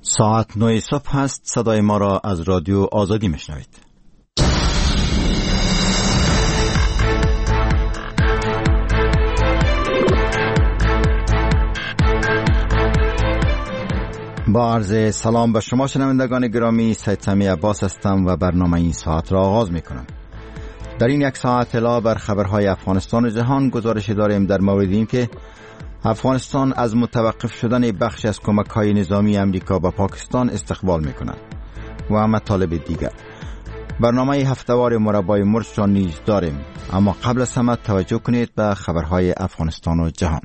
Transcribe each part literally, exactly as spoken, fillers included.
ساعت نه صبح هست. صدای ما را از رادیو آزادی میشنوید. با عرض سلام به شما شنوندگان گرامی، سید سمی عباس هستم و برنامه این ساعت را آغاز میکنم. در این یک ساعت اطلاع بر خبرهای افغانستان و جهان گزارش داریم در مورد این که افغانستان از متوقف شدن بخش از کمک‌های نظامی امریکا به پاکستان استقبال می‌کند و مطالب دیگر. برنامه هفته‌وار مربای مرچ را نیز داریم، اما قبل از همه توجه کنید به خبرهای افغانستان و جهان.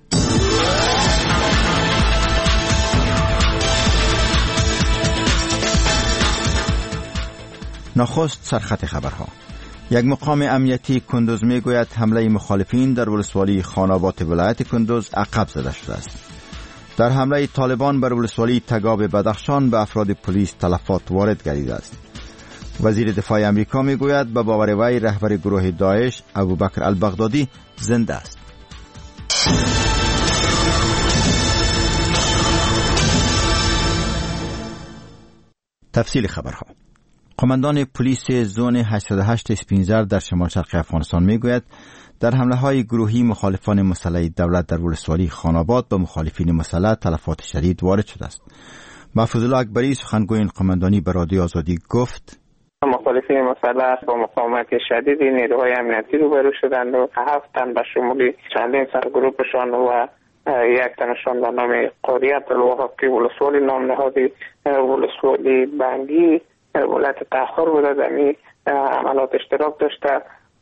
نخست سرخط خبرها. یک مقام امنیتی کندوز میگوید حمله مخالفین در ولسوالی خانابات ولایت کندوز عقب زده شده است. در حمله طالبان بر ولسوالی تگاب بدخشان به افراد پلیس تلفات وارد گردیده است. وزیر دفاع امریکا میگوید به باور وی رهبر گروه داعش ابوبکر البغدادی زنده است. تفصیل خبرها. قماندان پلیس زون هشتصد و هشت اسپینزر در شمال شرق افغانستان میگوید در حمله های گروهی مخالفان مسلح دولت در ولسوالی خاناباد به مخالفین مسلح تلفات شدید وارد شده است. محفوظ الله اکبری سخنگوی این قماندانی به رادیو آزادی گفت: مخالفین مسلح با مقاومت شدیدی نیروهای امنیتی روبرو شدند و هفت تن به شمول چندین سرگروپشان و یک تنشان به نام قاریت الوهاب که ولسوالی نام نهادی ولسوالی بنگی ولایت تاخر بوده در این عملات اشتراک داشته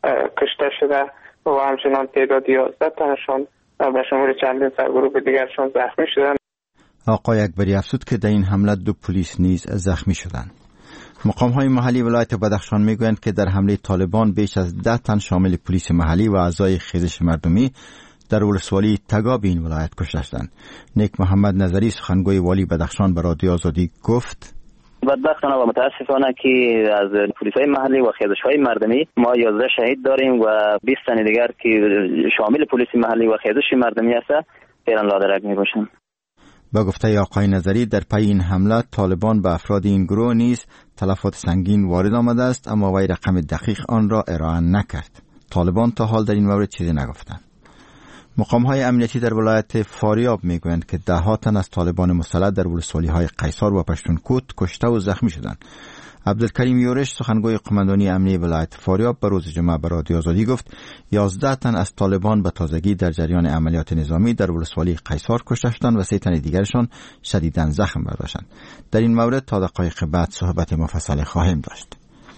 کشته شده و همچنان تعداد یازده تنشان به شمول چندین سرگروه دیگرشان زخمی شدند. آقای اکبری افزود که در این حمله دو پلیس نیز زخمی شدند. مقام‌های محلی ولایت بدخشان میگویند که در حمله طالبان بیش از ده تن شامل پلیس محلی و اعضای خیزش مردمی در ولسوالی تگاب این ولایت کشته شدند. نیک محمد نظری سخنگوی والی بدخشان به رادیو آزادی گفت: بدبختانه و متاسفانه که از پلیس‌های محلی و خیزش‌های مردمی ما یازده شهید داریم و بیست تن دیگر که شامل پلیس محلی و خیزش مردمی است فعلا لادرک میباشند. با گفته آقای نظری در پی این حمله طالبان به افراد این گروه نیز تلفات سنگین وارد آمده است، اما وی رقم دقیق آن را ارائه نکرد. طالبان تا حال در این مورد چیزی نگفتند. مقام‌های امنیتی در ولایت فاریاب میگویند که ده ها تن از طالبان مسلح در ولسوالی‌های قیصار و پشتونکوت کشته و زخمی شدند. عبدالکریم یورش سخنگوی قماندانی امنیتی ولایت فاریاب به روز جمعه به رادیو آزادی گفت یازده تن از طالبان به تازگی در جریان عملیات نظامی در ولسوالی قیصار کشته شدند و سه تن دیگرشان شدیداً زخم برداشتند. در این مورد تا دقایق بعد صحبت مفصل خواهیم داشت.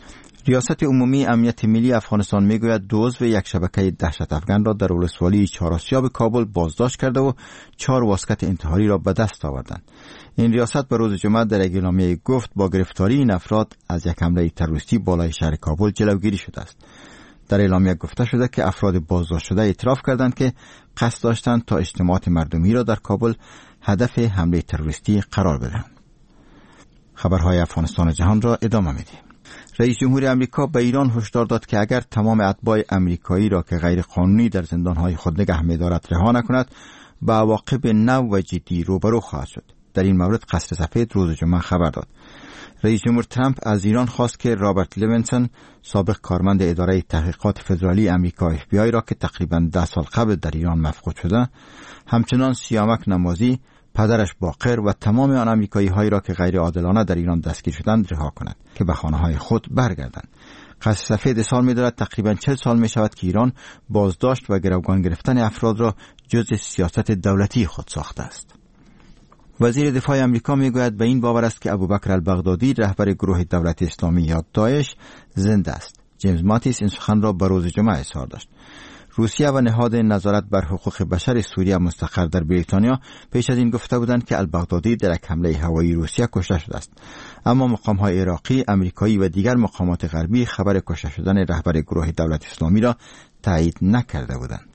ریاست عمومی امنیت ملی افغانستان میگوید دو عضو یک شبکه دهشت افغان را در ولسوالی چهار آسیاب کابل بازداشت کرده و چهار واسکت انتحاری را به دست آوردند. این ریاست به روز جمعه در اعلامیه گفت با گرفتاری این افراد از یک حمله تروریستی بالای شهر کابل جلوگیری شده است. در اعلامیه گفته شده که افراد بازداشت شده اعتراف کردند که قصد داشتند تا اجتماعات مردمی را در کابل هدف حمله تروریستی قرار بدهند. خبرهای افغانستان و جهان را ادامه میدیم. رئیس جمهور امریکا به ایران هشدار داد که اگر تمام اتباع امریکایی را که غیر قانونی در زندانهای خود نگه می‌دارد رها نکند، به عواقب نو و جدی روبرو خواهد شد. در این مورد قصر سفید روز جمعه خبر داد. رئیس جمهور ترامپ از ایران خواست که رابرت لیونسون، سابق کارمند اداره تحقیقات فدرالی امریکا اف بی آی را که تقریباً ده سال قبل در ایران مفقود شده، همچنان سیامک نمازی، پدرش باقر و تمام آن امریکایی هایی را که غیر عادلانه در ایران دستگیر شدند رها کند که به خانه های خود برگردند. قصر سفید سال می دارد تقریباً چهل سال می شود که ایران بازداشت و گروگان گرفتن افراد را جزء سیاست دولتی خود ساخته است. وزیر دفاع امریکا می گوید به این باور است که ابوبکر البغدادی رهبر گروه دولت اسلامی یا داعش زنده است. جیمز ماتیس این سخن را به روز جمعه اظهار داشت. روسیه و نهاد نظارت بر حقوق بشر سوریه مستقر در بریتانیا پیش از این گفته بودند که البغدادی در یک حمله هوایی روسیه کشته شده است، اما مقام‌های عراقی، امریکایی و دیگر مقامات غربی خبر کشته شدن رهبر گروه دولت اسلامی را تایید نکرده بودند.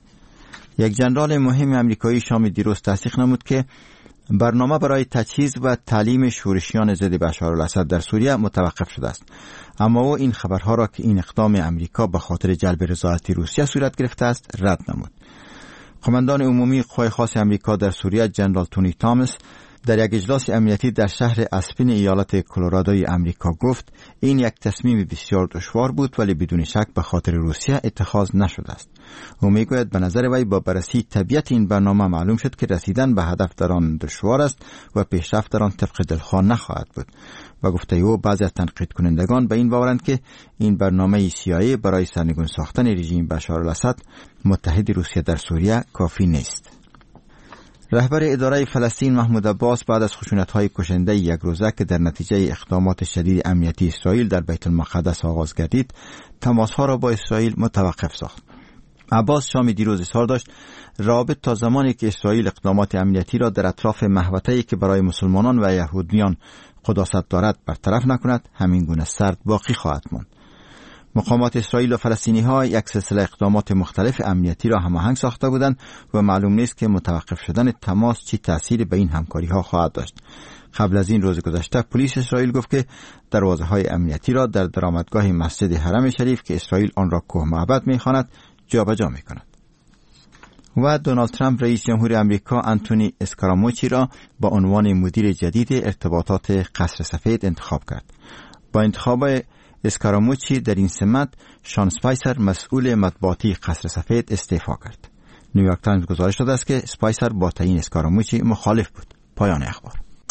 یک ژنرال مهم امریکایی شام دیروز تصدیق نمود که برنامه برای تجهیز و تعلیم شورشیان ضد بشارالاسد در سوریه متوقف شده است، اما او این خبرها را که این اقدام امریکا به خاطر جلب رضایت روسیه صورت گرفته است رد نمود. قماندان عمومی قوای خاص امریکا در سوریه جنرال تونی تامس در یک اجلاس امنیتی در شهر اسپین ایالت کلرادوی امریکا گفت این یک تصمیم بسیار دشوار بود ولی بدون شک به خاطر روسیه اتخاذ نشده است. او میگوید به نظر وی با بررسی طبیعت این برنامه معلوم شد که رسیدن به هدف در آن دشوار است و پیشرفت در آن طبق دلخواه نخواهد بود. و گفته او بعضی از تنقید کنندگان به این باورند که این برنامه سی‌آی‌ای برای سرنگون ساختن رژیم بشار الاسد متحد روسیه در سوریه کافی نیست. رهبر اداره فلسطین محمود عباس بعد از خشونت‌های کشنده یک روزه که در نتیجه اقدامات شدید امنیتی اسرائیل در بیت المقدس آغاز گردید، تماس‌ها را با اسرائیل متوقف ساخت. عباس شام دیروز اظهار داشت رابط تا زمانی که اسرائیل اقدامات امنیتی را در اطراف محوطه‌ای که برای مسلمانان و یهودیان قداست دارد برطرف نکند، همین گونه سرد باقی خواهد ماند. مقامات اسرائیل و فلسطینی‌ها یک سلسله اقدامات مختلف امنیتی را هماهنگ ساخته بودند و معلوم نیست که متوقف شدن تماس چی تأثیری به این همکاری‌ها خواهد داشت. قبل از این روز گذشته پلیس اسرائیل گفت که دروازه‌های امنیتی را در درآمدگاه مسجد حرم شریف که اسرائیل آن را کوه معبد می‌خواند جابجا می‌کند. و دونالد ترامپ رئیس جمهور آمریکا آنتونی اسکاراموچی را با عنوان مدیر جدید ارتباطات قصر سفید انتخاب کرد. با انتخاب اسکاراموچی در این سمت شان اسپایسر مسئول مطبوعاتی قصر سفید استعفا کرد. نیویورک تایمز گزارش داده است که اسپایسر با تعیین اسکاراموچی مخالف بود. پایان اخبار.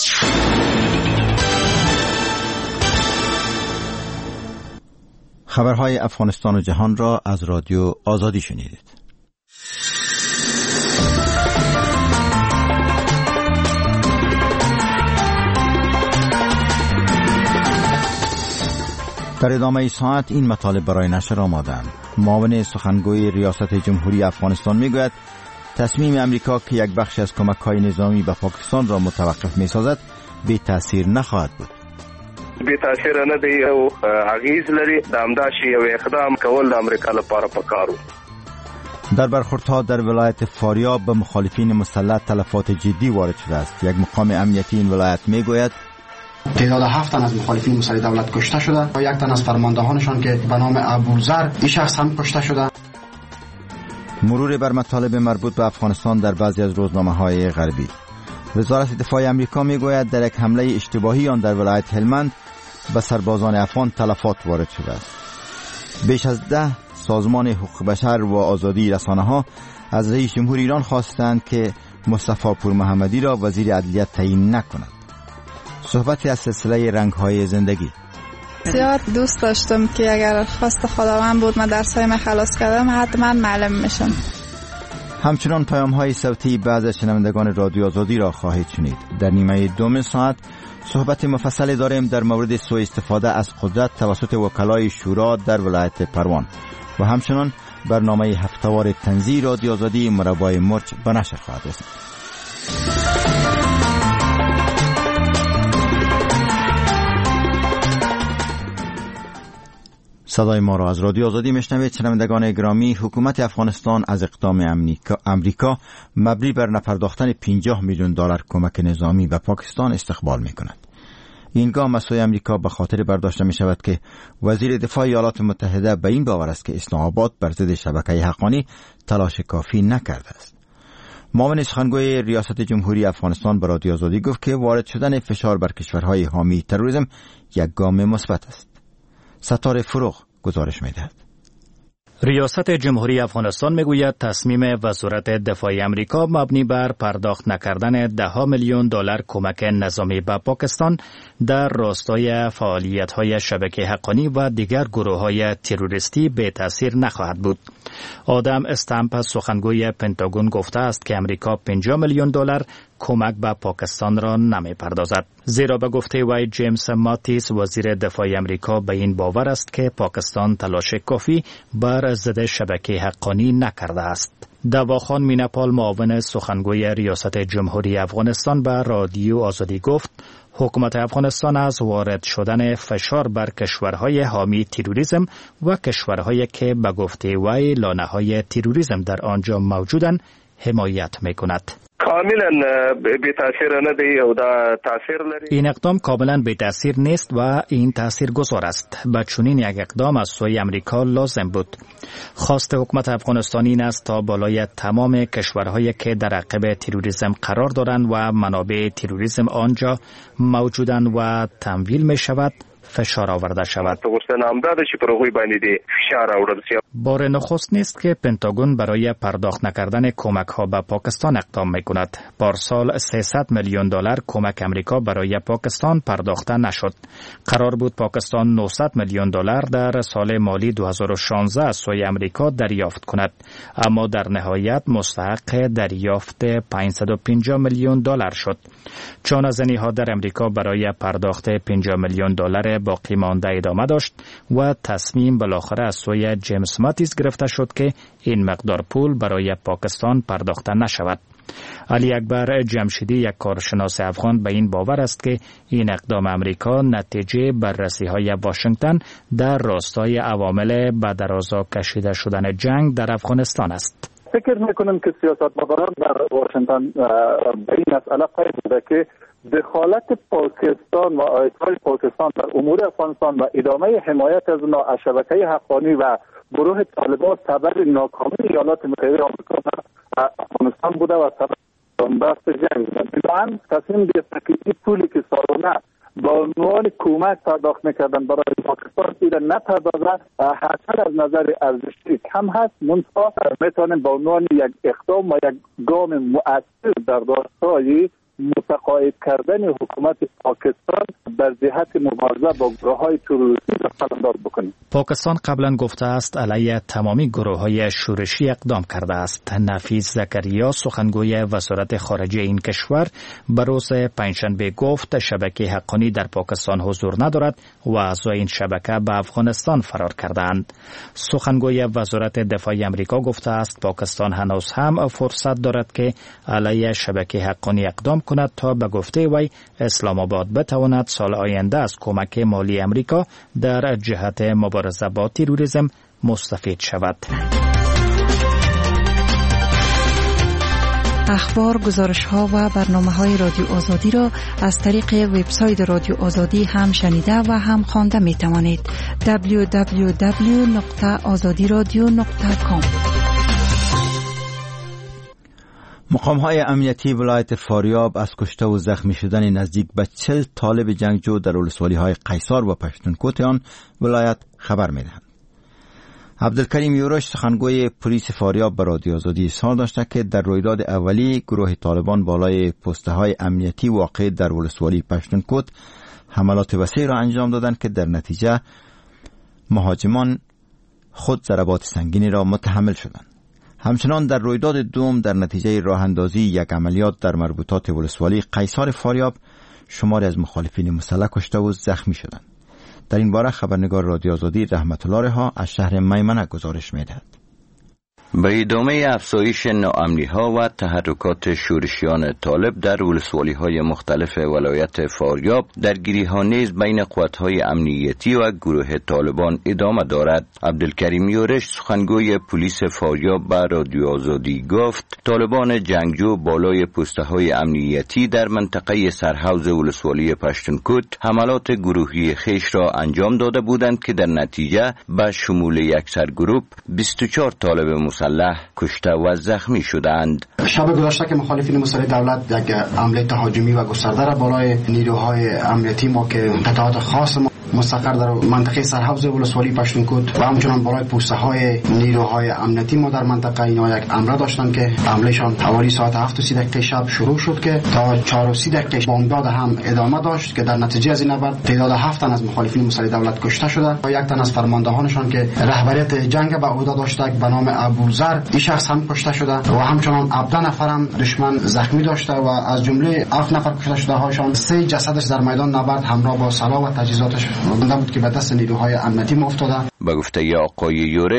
خبرهای افغانستان و جهان را از رادیو آزادی شنیدید. در ادامه ساعت این مطالب برای نشر آمدند. معاون سخنگوی ریاست جمهوری افغانستان میگوید تصمیم امریکا که یک بخش از کمک‌های نظامی به پاکستان را متوقف می‌سازد بی تأثیر نخواهد بود. بی تأثیر نه دی او اغیز لري د امداشي یو اقدام کول د امریکا لپاره پکارو. در برخوردها در ولایت فاریاب به مخالفین مسلح تلفات جدی وارد شده است. یک مقام امنیتی این ولایت میگوید تعداد هفت تن از مخالفین مسلح دولت کشته شده و یک تن از فرماندهانشان که به نام ابوذر این شخص هم کشته شده. مرور بر مطالب مربوط به افغانستان در بعضی از روزنامه‌های غربی. وزارت دفاع آمریکا میگوید در یک حمله اشتباهی آن در ولایت هلمند به سربازان افغان تلفات وارد شده است. بیش از ده سازمان حقوق بشر و آزادی رسانه‌ها از رئیس جمهور ایران خواستند که مصطفی پور محمدی را وزیر عدلیه تعیین نکند. صحبتی از سلسله رنگ‌های زندگی. زیاد دوست داشتم که اگر خواست خداوند بود من درس‌های خلاص کردم حتما معلم میشم. همچنان پیام‌های صوتی بعض از شنوندگان رادیو آزادی را خواهید شنید. در نیمه دوم ساعت صحبت مفصلی داریم در مورد سوء استفاده از قدرت توسط وکلای شورا در ولایت پروان و همچنان برنامه هفته‌وار طنزی رادیو آزادی مربای مرچ به نشر خواهد رسید. صدای ما را از رادیو آزادی میشنوید. شنوندگان گرامی، حکومت افغانستان از اقدام امریکا مبنی بر نپرداختن پنجاه میلیون دلار کمک نظامی به پاکستان استقبال میکند. این گام از سوی امریکا به خاطر برداشته می شود که وزیر دفاع ایالات متحده به این باور است که اسلام آباد بر ضد شبکه حقانی تلاش کافی نکرده است. معاون سخنگوی ریاست جمهوری افغانستان به رادیو آزادی گفت که وارد شدن فشار بر کشورهای حامی تروریسم یک گام مثبت است. ستاره فروغ گزارش می‌دهد. ریاست جمهوری افغانستان میگوید تصمیم وزارت دفاع آمریکا مبنی بر پرداخت نکردن ده میلیون دلار کمک نظامی به پاکستان در راستای فعالیت‌های شبکه حقانی و دیگر گروه‌های تروریستی به تأثیر نخواهد بود. آدم استامپ سخنگوی پنتاگون گفته است که امریکا پنجاه میلیون دلار کمک به پاکستان را نمی‌پردازد. زیرا به گفته وی جیمز ماتیس وزیر دفاع آمریکا به این باور است که پاکستان تلاش کافی بر ضد شبکه حقانی نکرده است. دواخان میناپال معاون سخنگوی ریاست جمهوری افغانستان به رادیو آزادی گفت حکومت افغانستان از وارد شدن فشار بر کشورهای حامی تروریسم و کشورهایی که به گفته وی لانه‌های تروریسم در آنجا موجودند حمایت می‌کند. کاملا بی تاثیر نه دی او دا تاثیر لري. این اقدام کاملا بی تاثیر نیست و این تاثیر گذار است. با چنین یک اقدام از سوی امریکا لازم بود. خواست حکومت افغانستان این است تا بالای تمام کشورهایی که در عقب تروریسم قرار دارند و منابع تروریسم آنجا موجودند و تمویل می شود فشار آورده شود. بار نخست نیست که پنتاگون برای پرداخت نکردن کمک ها به پاکستان اقدام می کند. پارسال سیصد میلیون دلار کمک امریکا برای پاکستان پرداخته نشد. قرار بود پاکستان نهصد میلیون دلار در سال مالی دو هزار و شانزده از سوی امریکا دریافت کند، اما در نهایت مستحق دریافت پانصد و پنجاه میلیون دلار شد. چانه‌زنی ها در امریکا برای پرداخت پنجاه میلیون دلار باقی مانده ادامه داشت و تصمیم بالاخره از سوی جیمز ماتیس گرفته شد که این مقدار پول برای پاکستان پرداخته نشود. علی اکبر جمشیدی، یک کارشناس افغان، به این باور است که این اقدام امریکا نتیجه بررسی های واشنگتن در راستای عوامل به درازا کشیده شدن جنگ در افغانستان است. فکر میکنم که سیاستمداران در واشنگتن به این مسئله پی بوده که دخالت پاکستان و آیت‌های پاکستان در امور افغانستان و ادامه حمایت از اونا از شبکه حقانی و گروه طالبان سبب ناکامی ایالات متحده آمریکا در افغانستان بوده و سبب بحث جنگ بوده. بنابراین تصمیم گرفته که این پولی که سالانه با عنوان کمک پرداخت میکردن برای پاکستان ایره نپردازه، حتی از نظر ارزشی کم هست، منتها میتونن با عنوان یک اقدام و یک گام مؤثر در راستای متقاعد کردن حکومت پاکستان در جهت مبارزه با گروه‌های تروریستی قلمداد بکنه. پاکستان قبلا گفته است علیه تمامی گروه‌های شورشی اقدام کرده است. نفیس زکریا، سخنگوی وزارت خارجه این کشور، به روز پنجشنبه گفت شبکه حقانی در پاکستان حضور ندارد و اعضای این شبکه به افغانستان فرار کردند. سخنگوی وزارت دفاع آمریکا گفته است پاکستان هنوز هم فرصت دارد که علیه شبکه حقانی اقدام کند تا به گفته وی اسلام آباد بتواند سال آینده از کمک مالی امریکا در جهت مبارزه با تروریسم مستفید شود. اخبار، گزارش‌ها و برنامه‌های رادیو آزادی را از طریق وبسایت رادیو آزادی هم شنیده و هم خوانده می‌توانید. دبلیو دبلیو دبلیو نقطه آزادی رادیو نقطه کام. مقام‌های امنیتی ولایت فاریاب از کشته و زخمی شدن نزدیک به چهل طالب جنگجو در ولسوالی‌های قیصار و پشتونکوت آن ولایت خبر می‌دهند. عبدالکریم یورش، سخنگوی پلیس فاریاب، به رادیو آزادی اظهار داشته که در رویداد اولی گروه طالبان بالای پست‌های امنیتی واقع در ولسوالی پشتونکوت حملات وسیع را انجام دادند که در نتیجه مهاجمان خود ضربات سنگینی را متحمل شدند. همچنان در رویداد دوم در نتیجه راه اندازی یک عملیات در مربوطات ولسوالی قیصار فاریاب شماری از مخالفین مسلح کشته و زخمی شدند. در این باره خبرنگار رادیو آزادی رحمت الله رها از شهر میمنه گزارش می‌دهد. به ادامه افزایش ناامنی‌ها و تحرکات شورشیان طالب در ولسوالی‌های مختلف ولایت فاریاب، درگیری‌ها نیز بین قوت‌های امنیتی و گروه طالبان ادامه دارد. عبدالکریم یورش، سخنگوی پلیس فاریاب، به رادیو آزادی گفت طالبان جنگجو بالای پست‌های امنیتی در منطقه سرحوض ولسوالی پشتونکوت حملات گروهی خیش را انجام داده بودند که در نتیجه به شمول یک سرگروپ بیست و چهار طالب مسلح کشته و زخمی شدند. شب گذشته که مخالفین مسلح دولت یک حمله تهاجمی و گسترده را بالای نیروهای امنیتی ما که قطعات خاص ما مستقر در منطقه سرحوض ولسوالی پشتونکوت و همچنان بالای پوسته های نیروهای امنیتی ما در منطقه اینا یک امر داشتن که حملهشان حوالی ساعت هفت و سی دقیقه شب شروع شد که تا چهار و سی دقیقه بمبداد هم ادامه داشت که در نتیجه از این نبرد تعداد هفت تن از مخالفین مسلح دولت کشته شده و یک تن از فرماندهانشان که رهبریت جنگ به عهده داشته به نام ابوذر، این شخص هم کشته شده و همچنان هفده نفر هم دشمن زخمی داشته و از جمله هفت نفر کشته شده هاشان سه جسدش در میدان نبرد همراه با سلاح و تجهیزاتش مانده بود که به دست نیروهای امنیتی افتاده. به گفته آقای یورش،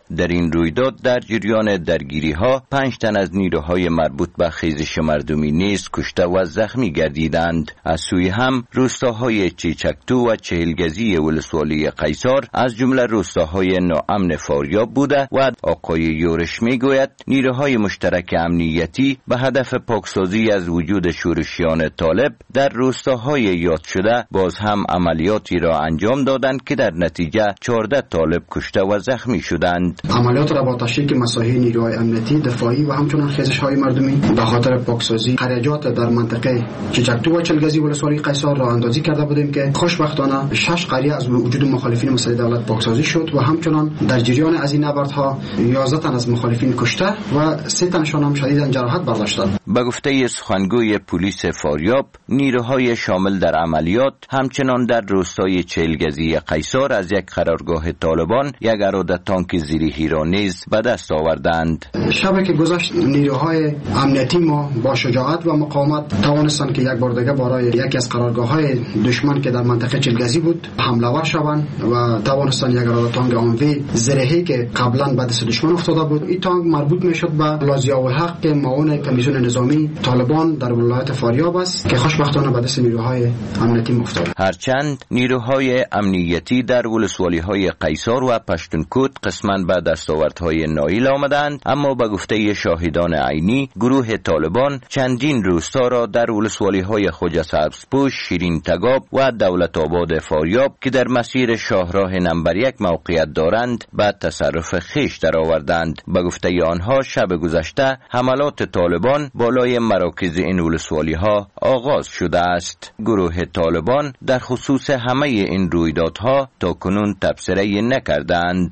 در این رویداد در جریان درگیری ها پنج تن از نیروهای مربوط به خیزش مردمی نیز کشته و زخمی گردیدند. از سوی هم روستاهای چیچکتو و چهلگزی ولسوالی قیصر از جمله روستاهای ناامن فاریاب بوده و آقای یورش میگوید نیروهای مشترک امنیتی به هدف پاکسازی از وجود شورشیان طالب در روستاهای یاد شده باز هم عملیاتی را انجام دادند که در نتیجه چهارده طالب کشته و زخمی شدند. عملیات را با تشریک مساحی نیروهای امنیتی دفاعی و همچنین خیزش‌های مردمی به خاطر پاکسازی خرجات در منطقه چیچکتو و چهلگزی ولسوالی قیصر را اندازی کرده بودیم که خوشبختانه شش قریه از وجود مخالفین مسلح دولت پاکسازی شد و همچنین در جریان از این نبردها یازده تن از مخالفین کشته و سه تنشان هم شدیداً جراحت برداشتند. به گفته سخنگوی پلیس فاریاب نیروهای شامل در عملیات همچنان در روستای چهلگزی قیصر از یک قرارگاه طالبان یک اراده تانک زیریهی را نیز به دست آوردند. شب که گذشت نیروهای امنیتی ما با شجاعت و مقاومت توانستند که یک بار دیگه برای یکی از قرارگاه‌های دشمن که در منطقه چهلگزی بود حمله ور شوند و توانستند یک اراده تانک آموی زیریهی که قبلا به دست دشمن افتاده بود. این تانک مربوط میشد به لازیا الحق که معاون کمیسیون نظامی طالبان در ولایت فاریاب است که خوشبختانه به دست نیروهای امنیتی افتاد. هرچند نیروهای امنیتی در ولسوالی‌های قیصر و پشتونکوت قسماً به دستاوردهای نایل آمدند، اما به گفته شاهدان عینی گروه طالبان چندین روستا را در ولسوالی‌های خوجه سبزپوش، شیرین تگاب و دولت آباد فاریاب که در مسیر شاهراه نمبر یک موقعیت دارند به تصرف خیش درآوردند. به گفته آنها شب گذشته حملات طالبان بالای مراکز این ولسوالی‌ها آغاز شده است. گروه طالبان در خصوص همه این رویدادها تا کنون تبصره نکردند.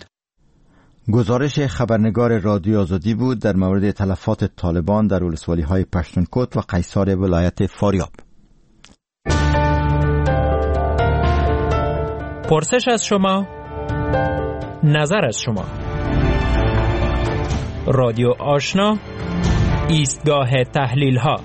گزارش خبرنگار رادیو آزادی بود در مورد تلفات طالبان در ولسوالی‌های پشتونکوت و قیصر ولایت فاریاب. پرسش از شما، نظر از شما. رادیو آشنا، ایستگاه تحلیل ها.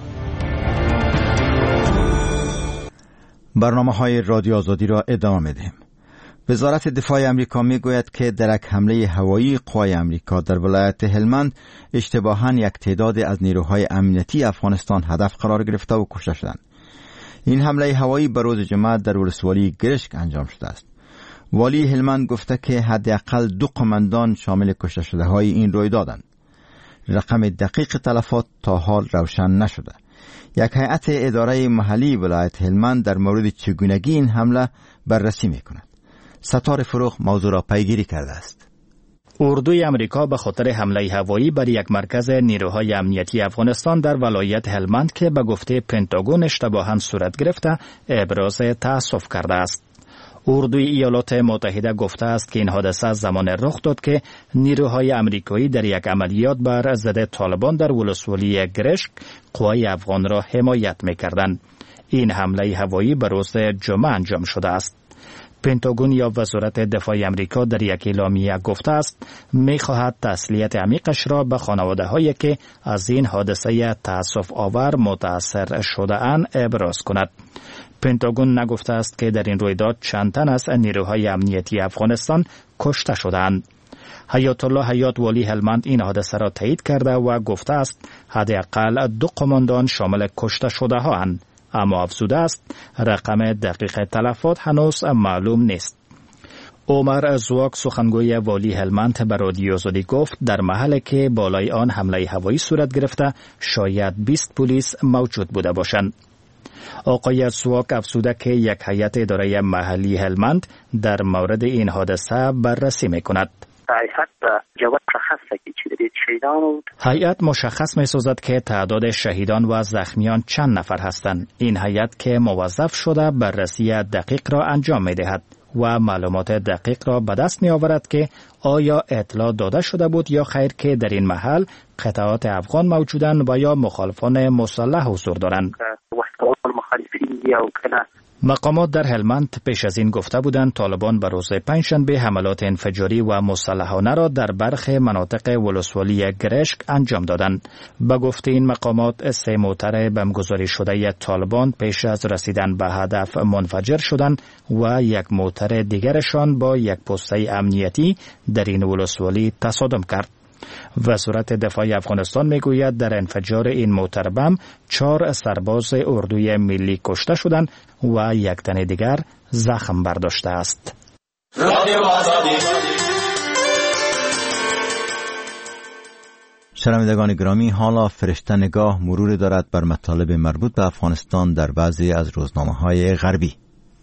برنامه‌های رادیو آزادی را ادامه می‌دهیم. وزارت دفاع امریکا میگوید که در یک حمله هوایی قوای امریکا در ولایت هلمند اشتباهاً یک تعداد از نیروهای امنیتی افغانستان هدف قرار گرفته و کشته شدند. این حمله هوایی به روز جمعه در ولسوالی گرشک انجام شده است. والی هلمند گفته که حداقل دو قماندان شامل کشته شده های این رویدادند. رقم دقیق تلفات تا حال روشن نشده. یک هیئت اداره محلی ولایت هلمند در مورد چگونگی این حمله بررسی میکند. ستاره فروغ موضوع را پیگیری کرده است. اردوی امریکا به خاطر حمله هوایی بر یک مرکز نیروهای امنیتی افغانستان در ولایت هلمند که به گفته پنتاگون اشتباهاً صورت گرفته ابراز تأسف کرده است. اردوی ایالات متحده گفته است که این حادثه زمان رخ داد که نیروهای امریکایی در یک عملیات بر ضد طالبان در ولسوالی گرشک قوای افغان را حمایت می‌کردند. این حمله هوایی به روز جمعه انجام شده است. پنتاگون یا وزارت دفاع امریکا در یک اعلامیه گفته است می‌خواهد تسلیت عمیقش را به خانواده‌هایی که از این حادثه تأسف آور متأثر شده‌اند ابراز کند. پنتاگون نگفته است که در این رویداد چند تن از نیروهای امنیتی افغانستان کشته شدند. حیات الله حیات والی هلمند این حادثه را تایید کرده و گفته است حداقل دو قماندان شامل کشته شده ها اند، اما افزوده است رقم دقیق تلفات هنوز معلوم نیست. عمر زواک سخنگوی والی هلمند به رادیو آزادی گفت در محلی که بالای آن حمله هوایی صورت گرفته شاید بیست پلیس موجود بوده باشند. آقای زواک افزوده که یک هیئت اداره محلی هلمند در مورد این حادثه بررسی میکند. هیئت مشخص می سازد که تعداد شهیدان و زخمیان چند نفر هستند. این هیئت که موظف شده بررسی دقیق را انجام می دهد و معلومات دقیق را به دست می آورد که آیا اطلاع داده شده بود یا خیر که در این محل قطعات افغان موجودند و یا مخالفان مسلح حضور دارند. مقامات در هلمند پیش از این گفته بودند طالبان به روز پنجشنبه حملات انفجاری و مسلحانه را در برخی مناطق ولسوالی گرشک انجام دادند. به گفته این مقامات سه موتر بمبگذاری شده طالبان پیش از رسیدن به هدف منفجر شدند و یک موتر دیگرشان با یک پسته امنیتی در این ولسوالی تصادم کرد. وزارت دفاع افغانستان میگوید در انفجار این موتر بم چهار سرباز اردوی ملی کشته شدند و یک تن دیگر زخم برداشته است. شنوندگان گرامی، حالا فرشته نگاه مرور دارد بر مطالب مربوط به افغانستان در بعضی از روزنامه‌های غربی.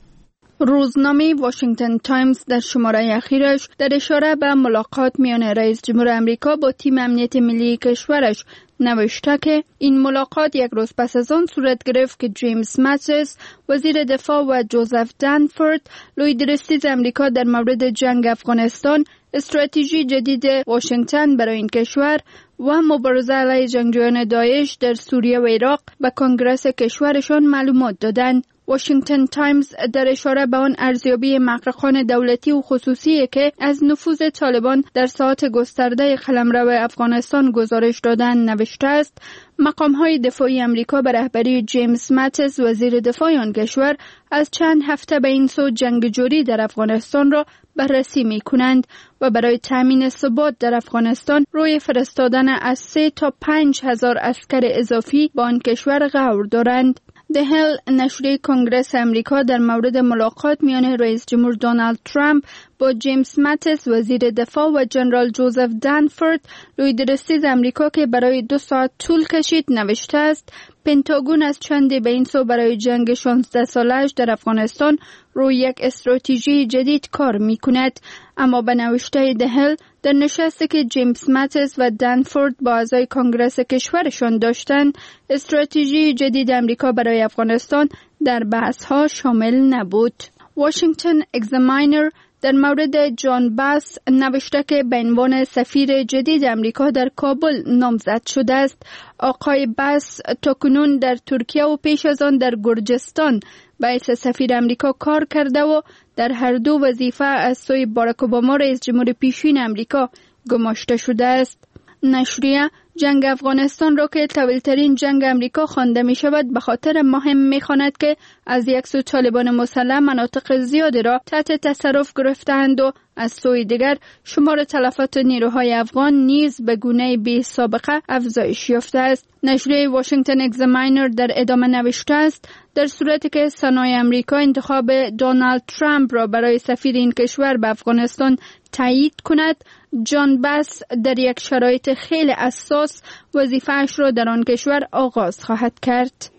روزنامه واشنگتن تایمز در شماره اخیرش در اشاره به ملاقات میان رئیس جمهور امریکا با تیم امنیت ملی کشورش نوشته که این ملاقات یک روز پس از آن صورت گرفت که جیمز ماتیس وزیر دفاع و جوزف دنفورد لویدرستیز امریکا در مورد جنگ افغانستان، استراتژی جدید واشنگتن برای این کشور و مبارزه علیه جنگجویان داعش در سوریه و عراق به کنگره کشورشان معلومات دادند. واشنگتن تایمز در اشاره به آن ارزیابی محققان دولتی و خصوصی که از نفوذ طالبان در ساحات گسترده قلمرو افغانستان گزارش دادند نوشته است: مقام‌های دفاعی امریکا به رهبری جیمز ماتیس وزیر دفاع آن کشور از چند هفته به این سو جنگ جوری در افغانستان را بررسی می‌کنند و برای تامین ثبات در افغانستان روی فرستادن از سه تا پنج هزار عسکر اضافی با آن کشور غور دارند. ده هل نشریه کنگره امریکا در مورد ملاقات میان رئیس جمهور دونالد ترامپ با جیمز ماتیس وزیر دفاع و جنرال جوزف دنفورد لویدرستیز امریکا که برای دو ساعت طول کشید نوشته است: پنتاگون از چندی به این سو برای جنگ شانزده سالش در افغانستان روی یک استراتژی جدید کار می کند. اما به نوشته ده هل در نشستی که جیمز ماتیس و دنفورد با اعضای کنگره کشورشان داشتند، استراتژی جدید امریکا برای افغانستان در بحث‌ها شامل نبود. واشنگتن اگزاماینر در مورد جان باس نوشته که به عنوان سفیر جدید امریکا در کابل نامزد شده است. آقای باس تاکنون در ترکیه و پیش از آن در گرجستان به حیث سفیر امریکا کار کرده و در هر دو وظیفه از سوی باراک اوباما رئیس جمهور پیشین امریکا گماشته شده است. نشریه جنگ افغانستان را که طویل‌ترین جنگ امریکا خوانده می شود به خاطر مهم می خواند که از یک سو طالبان مسلح مناطق زیادی را تحت تصرف گرفتند و از سوی دیگر شمار تلفات نیروهای افغان نیز به گونه بی سابقه افزایش یافته است. نشریه واشنگتن اگزاماینر در ادامه نوشته است: در صورتی که سنای امریکا انتخاب دونالد ترامپ را برای سفیر این کشور به افغانستان تایید کند، جان باس در یک شرایط خیلی حساس وظیفه‌اش را در آن کشور آغاز خواهد کرد.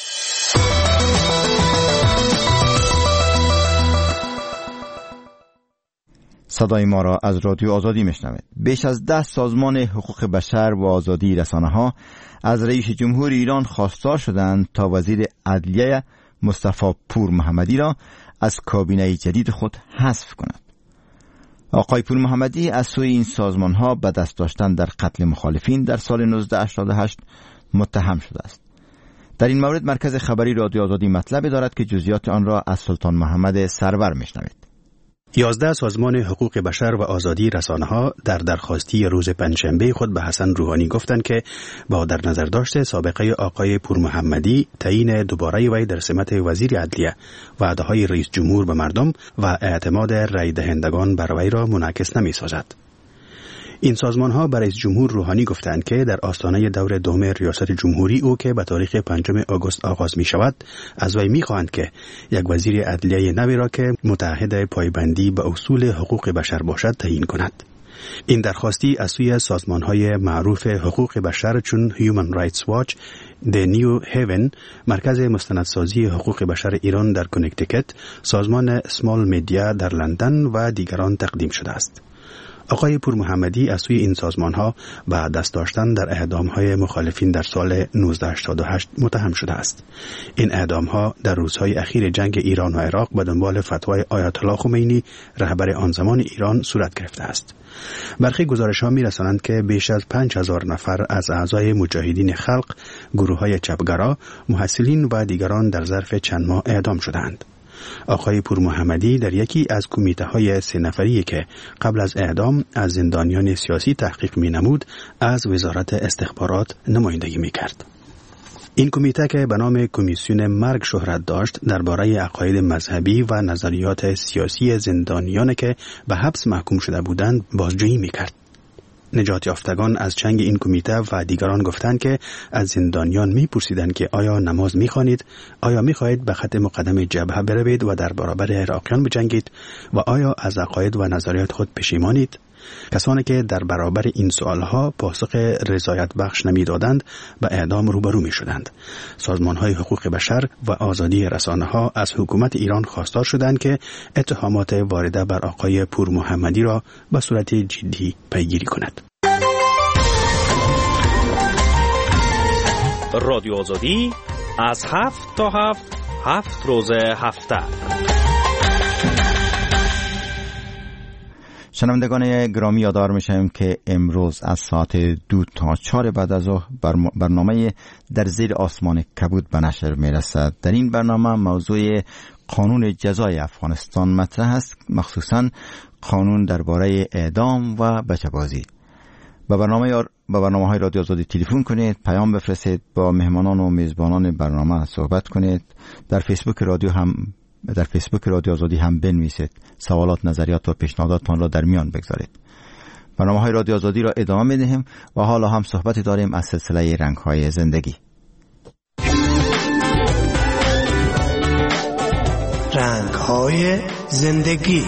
صدای ما را از رادیو آزادی میشنوید. بیش از ده سازمان حقوق بشر و آزادی رسانه‌ها از رئیس جمهور ایران خواستار شدند تا وزیر عدلیه مصطفی پور محمدی را از کابینه جدید خود حذف کند. آقای پور محمدی از سوی این سازمان‌ها به دست داشتن در قتل مخالفین در سال نوزده هشتاد و هشت متهم شده است. در این مورد مرکز خبری رادیو آزادی مطلبی دارد که جزئیات آن را از سلطان محمد سرور میشنوید. یازده سازمان حقوق بشر و آزادی رسانه‌ها در درخواستی روز پنجشنبه خود به حسن روحانی گفتند که با در نظر داشته سابقه آقای پور محمدی تعیین دوباره وی در سمت وزیر عدلیه، وعده‌های رئیس جمهور به مردم و اعتماد رای دهندگان بر وی را منعکس نمی‌سازد. این سازمان‌ها برای رئیس جمهور روحانی گفتند که در آستانه دور دوم ریاست جمهوری او که به تاریخ پنجم آگوست آغاز می شود، از وی می خواهند که یک وزیر عدلیه نوی را که متعهد پایبندی به اصول حقوق بشر باشد تعیین کند. این درخواستی از سوی سازمان‌های معروف حقوق بشر چون Human Rights Watch، The New Haven، مرکز مستندسازی حقوق بشر ایران در کنکتیکت، سازمان Small Media در لندن و دیگران تقدیم شده است. آقای پور محمدی از سوی این سازمان‌ها به دست داشتن در اعدام‌های مخالفین در سال نوزده هشتاد و هشت متهم شده است. این اعدام‌ها در روزهای اخیر جنگ ایران و عراق به دنبال فتوای آیت الله خمینی رهبر آن زمان ایران صورت گرفته است. برخی گزارش‌ها می‌رسانند که بیش از پنج هزار نفر از اعضای مجاهدین خلق، گروه‌های چپگرا، محصلین و دیگران در ظرف چند ماه اعدام شدند. آقای پور محمدی در یکی از کمیته‌های سه نفری که قبل از اعدام از زندانیان سیاسی تحقیق می‌نمود، از وزارت استخبارات نمایندگی می‌کرد. این کمیته که به نام کمیسیون مرگ شهرت داشت، درباره عقاید مذهبی و نظریات سیاسی زندانیان که به حبس محکوم شده بودند بازجویی می‌کرد. نجات یافتگان از چنگ این کمیته و دیگران گفتند که از زندانیان می‌پرسیدند که آیا نماز می‌خوانید، آیا می‌خواهید به خط مقدم جبهه بروید و در برابر عراقیان بجنگید و آیا از عقاید و نظریات خود پشیمانید؟ کسانی که در برابر این سوالها پاسخ رضایت بخش نمی‌دادند به اعدام روبرو می‌شدند. سازمان‌های حقوق بشر و آزادی رسانه‌ها از حکومت ایران خواستار شدند که اتهامات وارده بر آقای پور محمدی را به صورت جدی پیگیری کند. رادیو آزادی از هفت تا هفت هفت روز هفته. شنوندگان گرامی یادآور میشیم که امروز از ساعت دو تا چهار بعد از ظهر برنامه در زیر آسمان کبود به نشر میرسد. در این برنامه موضوع قانون جزای افغانستان مطرح است، مخصوصا قانون درباره اعدام و بچه‌بازی. با برنامه یار با برنامه های رادیو آزادی تلفن کنید، پیام بفرستید، با مهمانان و میزبانان برنامه صحبت کنید. در فیسبوک رادیو هم در فیسبوک رادیو آزادی هم بنویسید، سوالات، نظریات و پیشنهاداتتان را در میان بگذارید. برنامه های رادیو آزادی را ادامه میدهیم و حالا هم صحبتی داریم از سلسله رنگ های زندگی. رنگ های زندگی.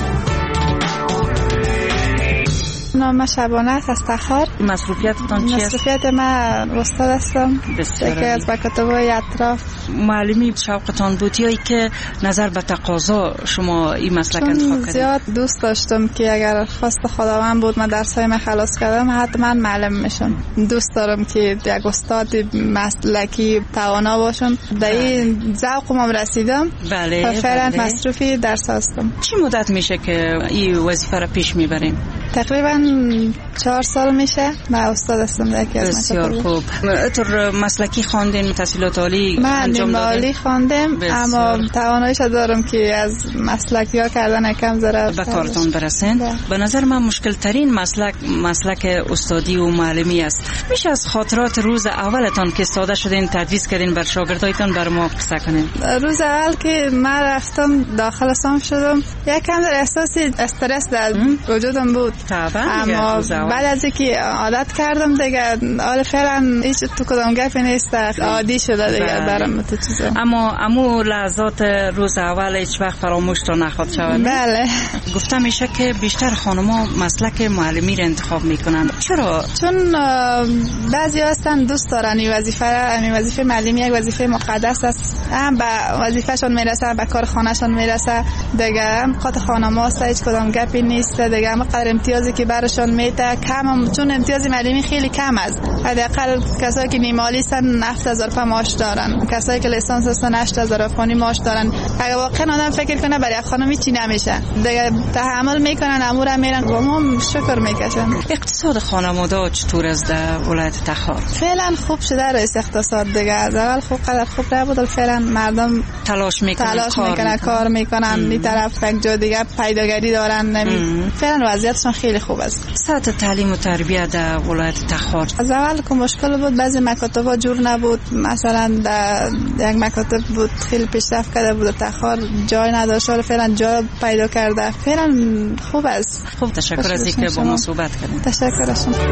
نام شبانه است از تخار. مصروفیتتان چیست؟ مصروفیت من استاد هستم. یکی از مکاتب‌های اطراف. معلمی شوقتان بود یا که نظر به تقاضا شما این مسلک انتخاب کردید؟ زیاد دوست داشتم که اگر خواست خداوند بود من درسای من خلاص کردم حتما معلم میشم. دوست دارم که یک استاد مسلکی توانا باشم. در این ذوقم رسیدم. بله. فعلا بله. مصروفی درس هستم. چی مدت میشه که این وظیفه را پیش میبرین؟ تقریبا چهار سال میشه من استاد هستم در یکی از بسیار خوب. اتر مسلکی خواندین، تحصیلات عالی انجام دادین؟ عالی خواندم اما تواناییش دارم که از مسلکی ها کردن کم ذره به کارتون برسین. به نظر من مشکل ترین مسلک مسلک استادی و معلمی است. میشه از خاطرات روز اولتان که ساده شدین تدریس کردین بر شاگردایتان بر ما قصه کنین؟ روز اول که من رفتم داخل صف شدم یکم در احساس استرس در وجودم بود، اما بعد از اینکه عادت کردم دیگه حالا فعلا هیچ تو کدام گپی نیست، عادی شده دیگه برام تو چیزا. اما امو لحظات روز اول هیچ وقت فراموش تو نخواهد شود؟ بله. گفتم میشه که بیشتر خانم‌ها مسلک معلمی را انتخاب میکنن. چرا؟ چون بعضی هستن دوست دارن این وظیفه را، این وظیفه معلمی یک وظیفه مقدس است، هم به وظیفه‌شون میرسه، به کار خانه‌شون میرسه دیگه، هم خاطر خانم‌ها است هیچ کدام گپی نیست دیگه، هم قدر امتیازی که برشون میده کم هم، چون امتیاز معلمی خیلی کم است. حداقل کسایی که نیمالی هستن هفت هزار افغانی معاش دارن، کسایی که لیسانس هستن هشت هزار افغانی معاش دارن. اگه واقعا آدم فکر کنه برای خانم چی نمیشه دیگه، تحمل میکنن، امور میرن و هم شکر میکشن. اقتصاد خانواده چطور است در ولایت تخار؟ فعلا خوب شده رئیس اقتصاد دیگه، از اول خوب قدر خوب نبود، فعلا مردم تلاش میکنن تلاش کار میکنن, میکنن. کار میکنن این طرف یک جا دیگه پیداگری دارن، نمی فعلا وضعیتشون خیلی خوب است. سطح تعلیم و تربیت در ولایت تخار از اول که مشکل بود، بعضی مکاتب‌ها جور نبود، مثلا در یک مکاتب بود خیلی پیشرفت کرده بود تخار جای نداشت، ولی فعلا جای پیدا کرده، فعلا خوب است. خوب، تشکر از اینکه با ما صحبت کردید. تشکر از شما.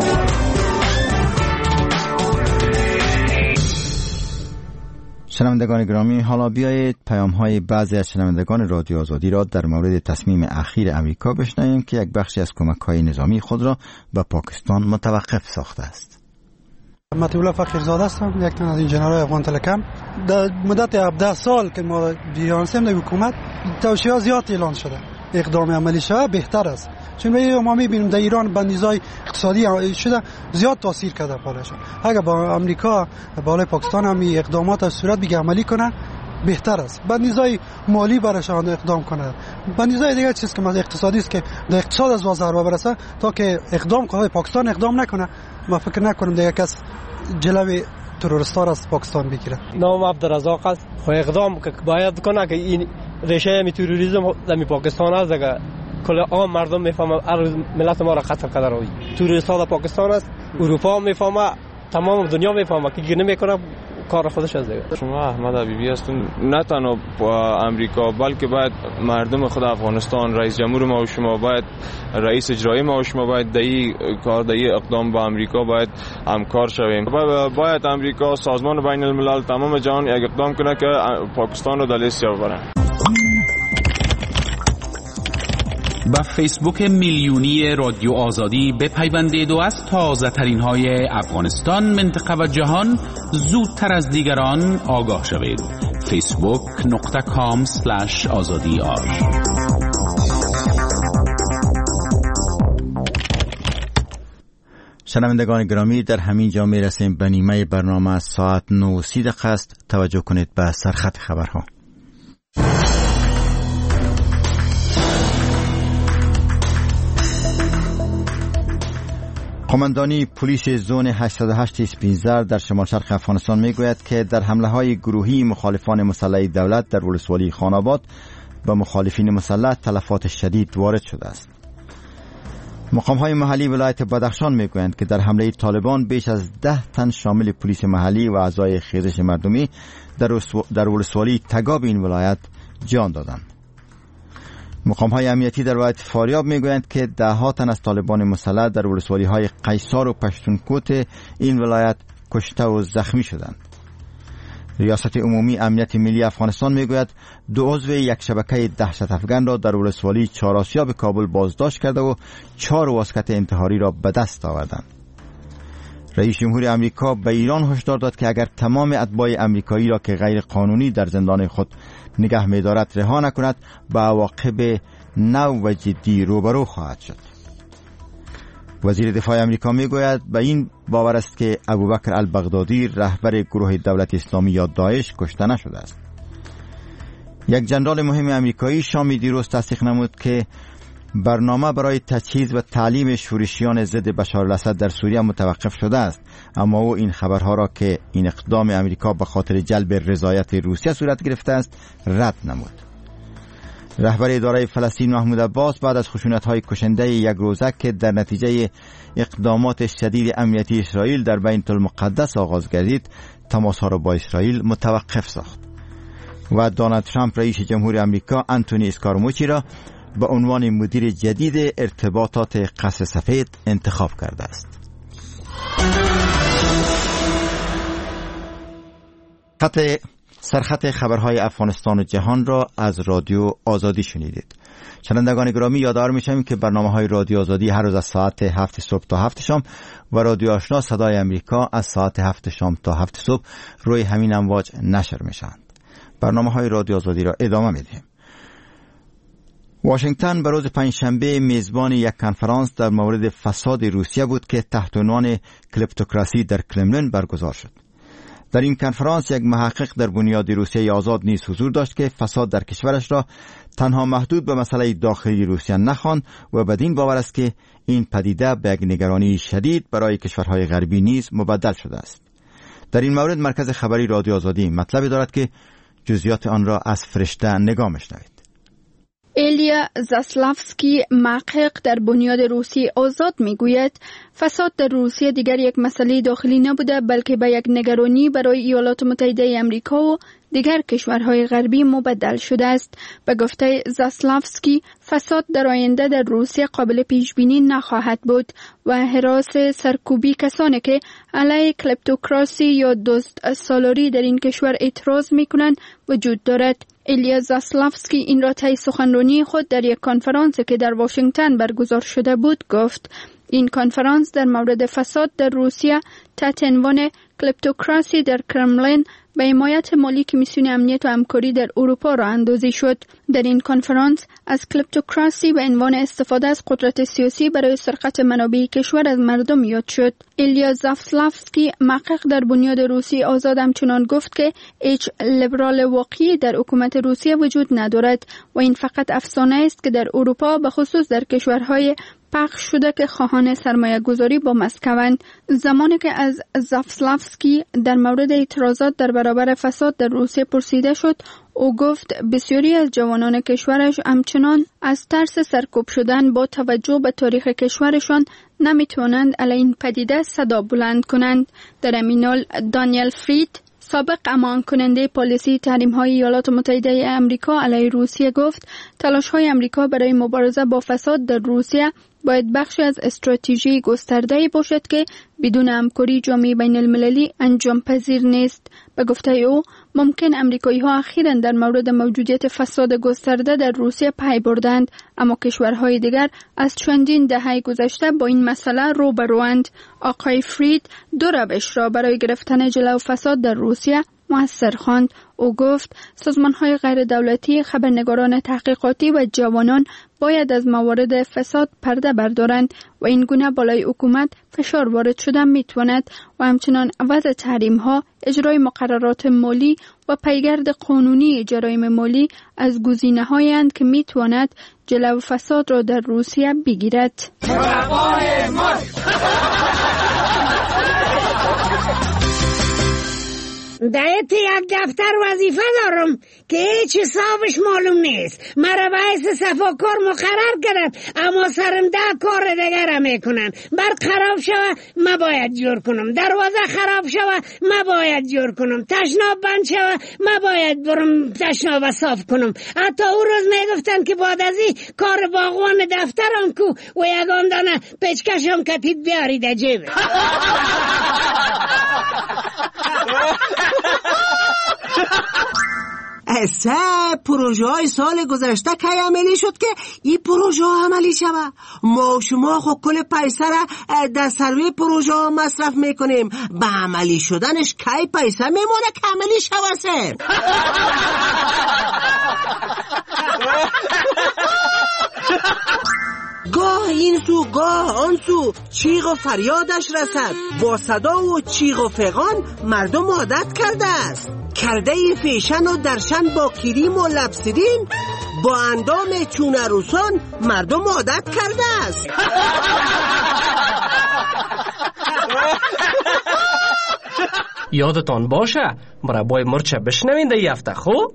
شنوندگان گرامی، حالا بیایید پیام های بعضی از شنوندگان رادیو آزادی را در مورد تصمیم اخیر امریکا بشنویم که یک بخشی از کمک های نظامی خود را به پاکستان متوقف ساخته است. مطیع فقیرزاده هستم، یک تن از انجینرهای افغان تلکم. در مدت هفده سال که ما بیانسیم در حکومت توشیه زیاد اعلان شده، اقدام عملی شده بهتر است. چون ما میبینیم در ایران بندیزای اقتصادی شده زیاد تاثیر کرده پالشون. اگر با آمریکا بالای پاکستان هم اقدامات از صورت بگه عملی کنه بهتر است. بندیزای مالی براشان اقدام کنه. بندیزای دیگه چیز که از اقتصادی است که در اقتصاد از وزارت برسه تا که اقدام کنه پاکستان اقدام نکنه. ما فکر نکنم دیگه کس جلوی تروریستان از پاکستان بگیره. نام عبدالرزاق است. خو اقدام که باید کنه که این ریشه می تروریسم در پاکستان است دیگه کل عام مردم میفهمه ملت ما را خطر کرده روی تروریستان در پاکستان است. اروپا میفهمه تمام دنیا میفهمه که گیر نمیکنه کار خودش از دیگه. شما احمد حبیبی هستون نه تنها امریکا بلکه باید مردم خود افغانستان رئیس جمهور ما و شما باید رئیس اجرایی ما و شما باید دایی کار دایی اقدام با امریکا باید همکار شویم. باید امریکا سازمان بین الملل تمام جهان یک اقدام کنه که پاکستان رو در لیست ببره. با فیسبوک میلیونی رادیو آزادی بپیوندید و از تازه ترین های افغانستان، منطقه و جهان زودتر از دیگران آگاه شوید. فیسبوک نقطه کام سلش آزادی آر. شنوندگان گرامی، در همین جا می رسیم به نیمه برنامه. ساعت نه و سی دقیقه است. توجه کنید به سرخط خبرها. قماندانی پلیس زون هشتصد و هشت اسپینزر در شمال شرق افغانستان میگوید که در حمله های گروهی مخالفان مسلح دولت در ولسوالی خاناباد به مخالفین مسلح تلفات شدید وارد شده است. مقام های محلی ولایت بدخشان میگویند که در حمله طالبان بیش از ده تن شامل پلیس محلی و اعضای خیزش مردمی در ولسوالی تگاب این ولایت جان دادند. مقام های امنیتی در ولایت فاریاب میگویند که ده ها تن از طالبان مسلح در ولسوالی های قیصار و پشتونکوت این ولایت کشته و زخمی شدند. ریاست عمومی امنیت ملی افغانستان میگوید دو عضو یک شبکه دهشت افغان را در ولسوالی چهار آسیاب کابل بازداشت کرده و چهار واسکت انتحاری را به دست آوردند. رئیس جمهور امریکا به ایران هشدار داد که اگر تمام اتباع امریکایی را که غیر قانونی در زندان خود نگه می‌دارد رها نکند به عواقب نو و جدی روبرو خواهد شد. وزیر دفاع امریکا میگوید به این باور است که ابوبکر البغدادی رهبر گروه دولت اسلامی یا داعش کشته نشده است. یک جنرال مهم امریکایی شامی دیروز تصدیق نمود که برنامه برای تجهیز و تعلیم شورشیان ضد بشار الاسد در سوریه متوقف شده است، اما او این خبرها را که این اقدام امریکا به خاطر جلب رضایت روسیه صورت گرفته است رد نمود. رهبر اداره فلسطین محمود عباس بعد از خشونت‌های کشنده یک روزه که در نتیجه اقدامات شدید امنیتی اسرائیل در بیت المقدس آغاز گردید، تماس‌ها را با اسرائیل متوقف ساخت و دونالد ترامپ رئیس جمهور امریکا انتونی اسکارموچی را به عنوان مدیر جدید ارتباطات قصر سفید انتخاب کرده است. خط سرخط خبرهای افغانستان و جهان را از رادیو آزادی شنیدید. شنوندگان گرامی، یادآور می‌شویم که برنامه‌های رادیو آزادی هر روز از ساعت هفت صبح تا هفت شام و رادیو آشنا صدای امریکا از ساعت هفت شام تا هفت صبح روی همین امواج نشر می‌شوند. برنامه‌های رادیو آزادی را ادامه می‌دهیم. واشنگتن به روز پنجشنبه میزبان یک کنفرانس در مورد فساد روسیه بود که تحت عنوان کلیپتوکراسی در کرملین برگزار شد. در این کنفرانس یک محقق در بنیاد روسیه آزاد نیز حضور داشت که فساد در کشورش را تنها محدود به مسئله داخلی روسیه نخواند و بدین باور است که این پدیده به یک نگرانی شدید برای کشورهای غربی نیز مبدل شده است. در این مورد مرکز خبری رادیو آزادی مطلبی دارد که جزئیات آن را از فرشته نگاه می‌شنوید. ایلیا زاسلافسکی، محقق در بنیاد روسیه آزاد، میگوید فساد در روسیه دیگر یک مسئله داخلی نبوده بلکه به یک نگرانی برای ایالات متحده آمریکا و دیگر کشورهای غربی مبدل شده است. به گفته زاسلافسکی، فساد در آینده در روسیه قابل پیش بینی نخواهد بود و هراس سرکوبی کسانی که علیه کلیپتوکراسی یا دزد سالاری در این کشور اعتراض میکنند وجود دارد. ایلیا زاسلافسکی این را طی سخنرانی خود در یک کنفرانسی که در واشنگتن برگزار شده بود گفت. این کنفرانس در مورد فساد در روسیه تحت عنوان کلیپتوکراسی در کرملین به حمایت مالی کمیسیون امنیت و همکاری در اروپا راه اندازی شد. در این کنفرانس از کلیپتوکراسی به عنوان استفاده از قدرت سیاسی برای سرقت منابع کشور از مردم یاد شد. ایلیا زافسلافسکی، محقق در بنیاد روسیه آزاد، همچنان گفت که هیچ لیبرال واقعی در حکومت روسیه وجود ندارد و این فقط افسانه است که در اروپا به خصوص در کشورهای پخش شده که خواهان سرمایه گذاری با مسکوند. زمانی که از زافسلافسکی در مورد اعتراضات در برابر فساد در روسیه پرسیده شد، او گفت بسیاری از جوانان کشورش همچنان از ترس سرکوب شدن با توجه به تاریخ کشورشان نمیتوانند علیه این پدیده صدا بلند کنند. در همین حال دانیل فرید، سابق امان کننده پالیسی تحریم های ایالات متحده امریکا علیه روسیه، گفت تلاش های امریکا برای مبارزه با فساد در روسیه باید بخشی از استراتژی گسترده‌ای باشد که بدون همکاری جامعه بین المللی انجام پذیر نیست. به گفته او، ممکن امریکایی ها اخیراً در مورد موجودیت فساد گسترده در روسیه پی بردند، اما کشورهای دیگر از چندین دهه گذشته با این مسئله روبروند. آقای فرید دو روش را برای گرفتن جلو فساد در روسیه مؤثر خواند. او گفت سازمان‌های غیر دولتی، خبرنگاران تحقیقاتی و جوانان باید از موارد فساد پرده بردارند و این گونه بالای حکومت فشار وارد شدن میتواند و همچنان عوض تحریم‌ها، اجرای مقررات مالی و پیگرد قانونی جرایم مالی از گزینه‌هایی اند که میتواند جلو فساد را در روسیه بگیرد. دایت یک دفتر وظیفه دارم که هیچ حسابش معلوم نیست. مرا باعث صفاکار مقرر کردن، اما سرم ده کار دیگر میکنن. برق خراب شوه ما باید جور کنم، دروازه خراب شوه ما باید جور کنم، تشناب بند شوه ما باید برم تشناب صاف کنم. حتی او روز میگفتن که بعد از این کار باغوان دفترم کو و یگان دانه پیچکشم کتید بیارید جیبه. سه پروژه های سال گذشته که عملی شد که این پروژه ها عملی شود. ما و شما خود کل پیسه را در سروی پروژه ها مصرف میکنیم، به عملی شدنش کی پیسه میمونه که عملی شود سر؟ گاه این سو گاه آن سو چیغ و فریادش رسد، با صدا و چیغ و فغان مردم عادت کرده است. کرده ای فیشن و درشن با کریم و لبسیدین، با اندام چون عروسان مردم عادت کرده است. یادتان باشه مربای مرچ بشنوین در یفته خوب؟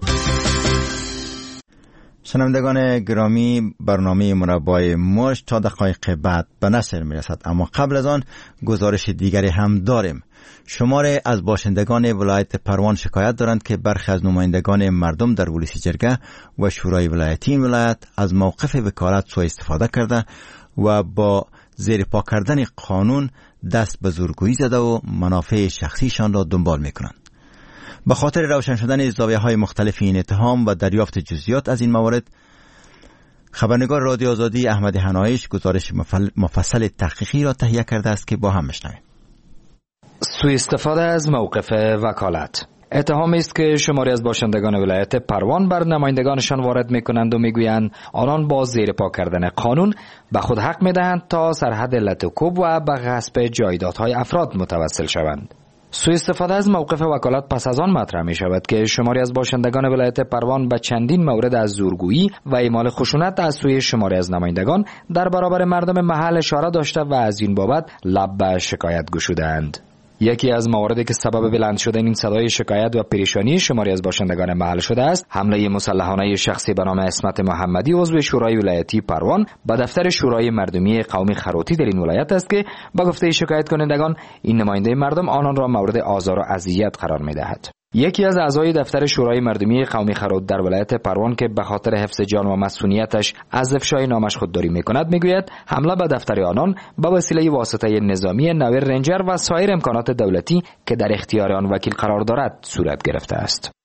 شنوندگان گرامی، برنامه مربای مرچ تا دقایق بعد به نصر میرسد، اما قبل از آن گزارش دیگری هم داریم. شماره از باشندگان ولایت پروان شکایت دارند که برخی از نمایندگان مردم در ولسی جرگه و شورای ولایتی این ولایت از موقف وکالت سوء استفاده کرده و با زیر پا کردن قانون دست به زورگویی زده و منافع شخصیشان را دنبال میکنند. به خاطر روشن شدن زاویه‌های مختلف این اتهام و دریافت جزئیات از این موارد، خبرنگار رادیو آزادی احمد حنایش گزارش مفصل تحقیقی را تهیه کرده است که با هم میشنویم. سوء استفاده از موقف وکالت اتهامی است که شماری از باشندگان ولایت پروان بر نمایندگانشان وارد میکنند و میگویند آنان با زیر پا کردن قانون به خود حق میدهند تا سرحد لتوکوب و به غصب جایدادهای افراد متوسل شوند. سوء استفاده از موقف وکالت پس از آن مطرح می شود که شماری از باشندگان ولایت پروان به چندین مورد از زورگویی و اعمال خشونت از سوی شماری از نمایندگان در برابر مردم محل اشاره داشته و از این بابت لب به شکایت گشودند. یکی از مواردی که سبب بلند شدن این صدای شکایت و پریشانی شماری از باشندگان محل شده است، حمله مسلحانه شخصی به نام اسمت محمدی عضو شورای ولایتی پروان به دفتر شورای مردمی قومی خروتی در این ولایت است که با گفته شکایت کنندگان این نماینده مردم آنان را مورد آزار و اذیت قرار می‌دهد. یکی از اعضای دفتر شورای مردمی قومی خروت در ولایت پروان که به خاطر حفظ جان و مسئولیتش از افشای نامش خودداری می‌کند میگوید حمله به دفتر آنان به وسیله واسطه نظامی نویر رنجر و سایر امکانات دولتی که در اختیار آن وکیل قرار دارد صورت گرفته است.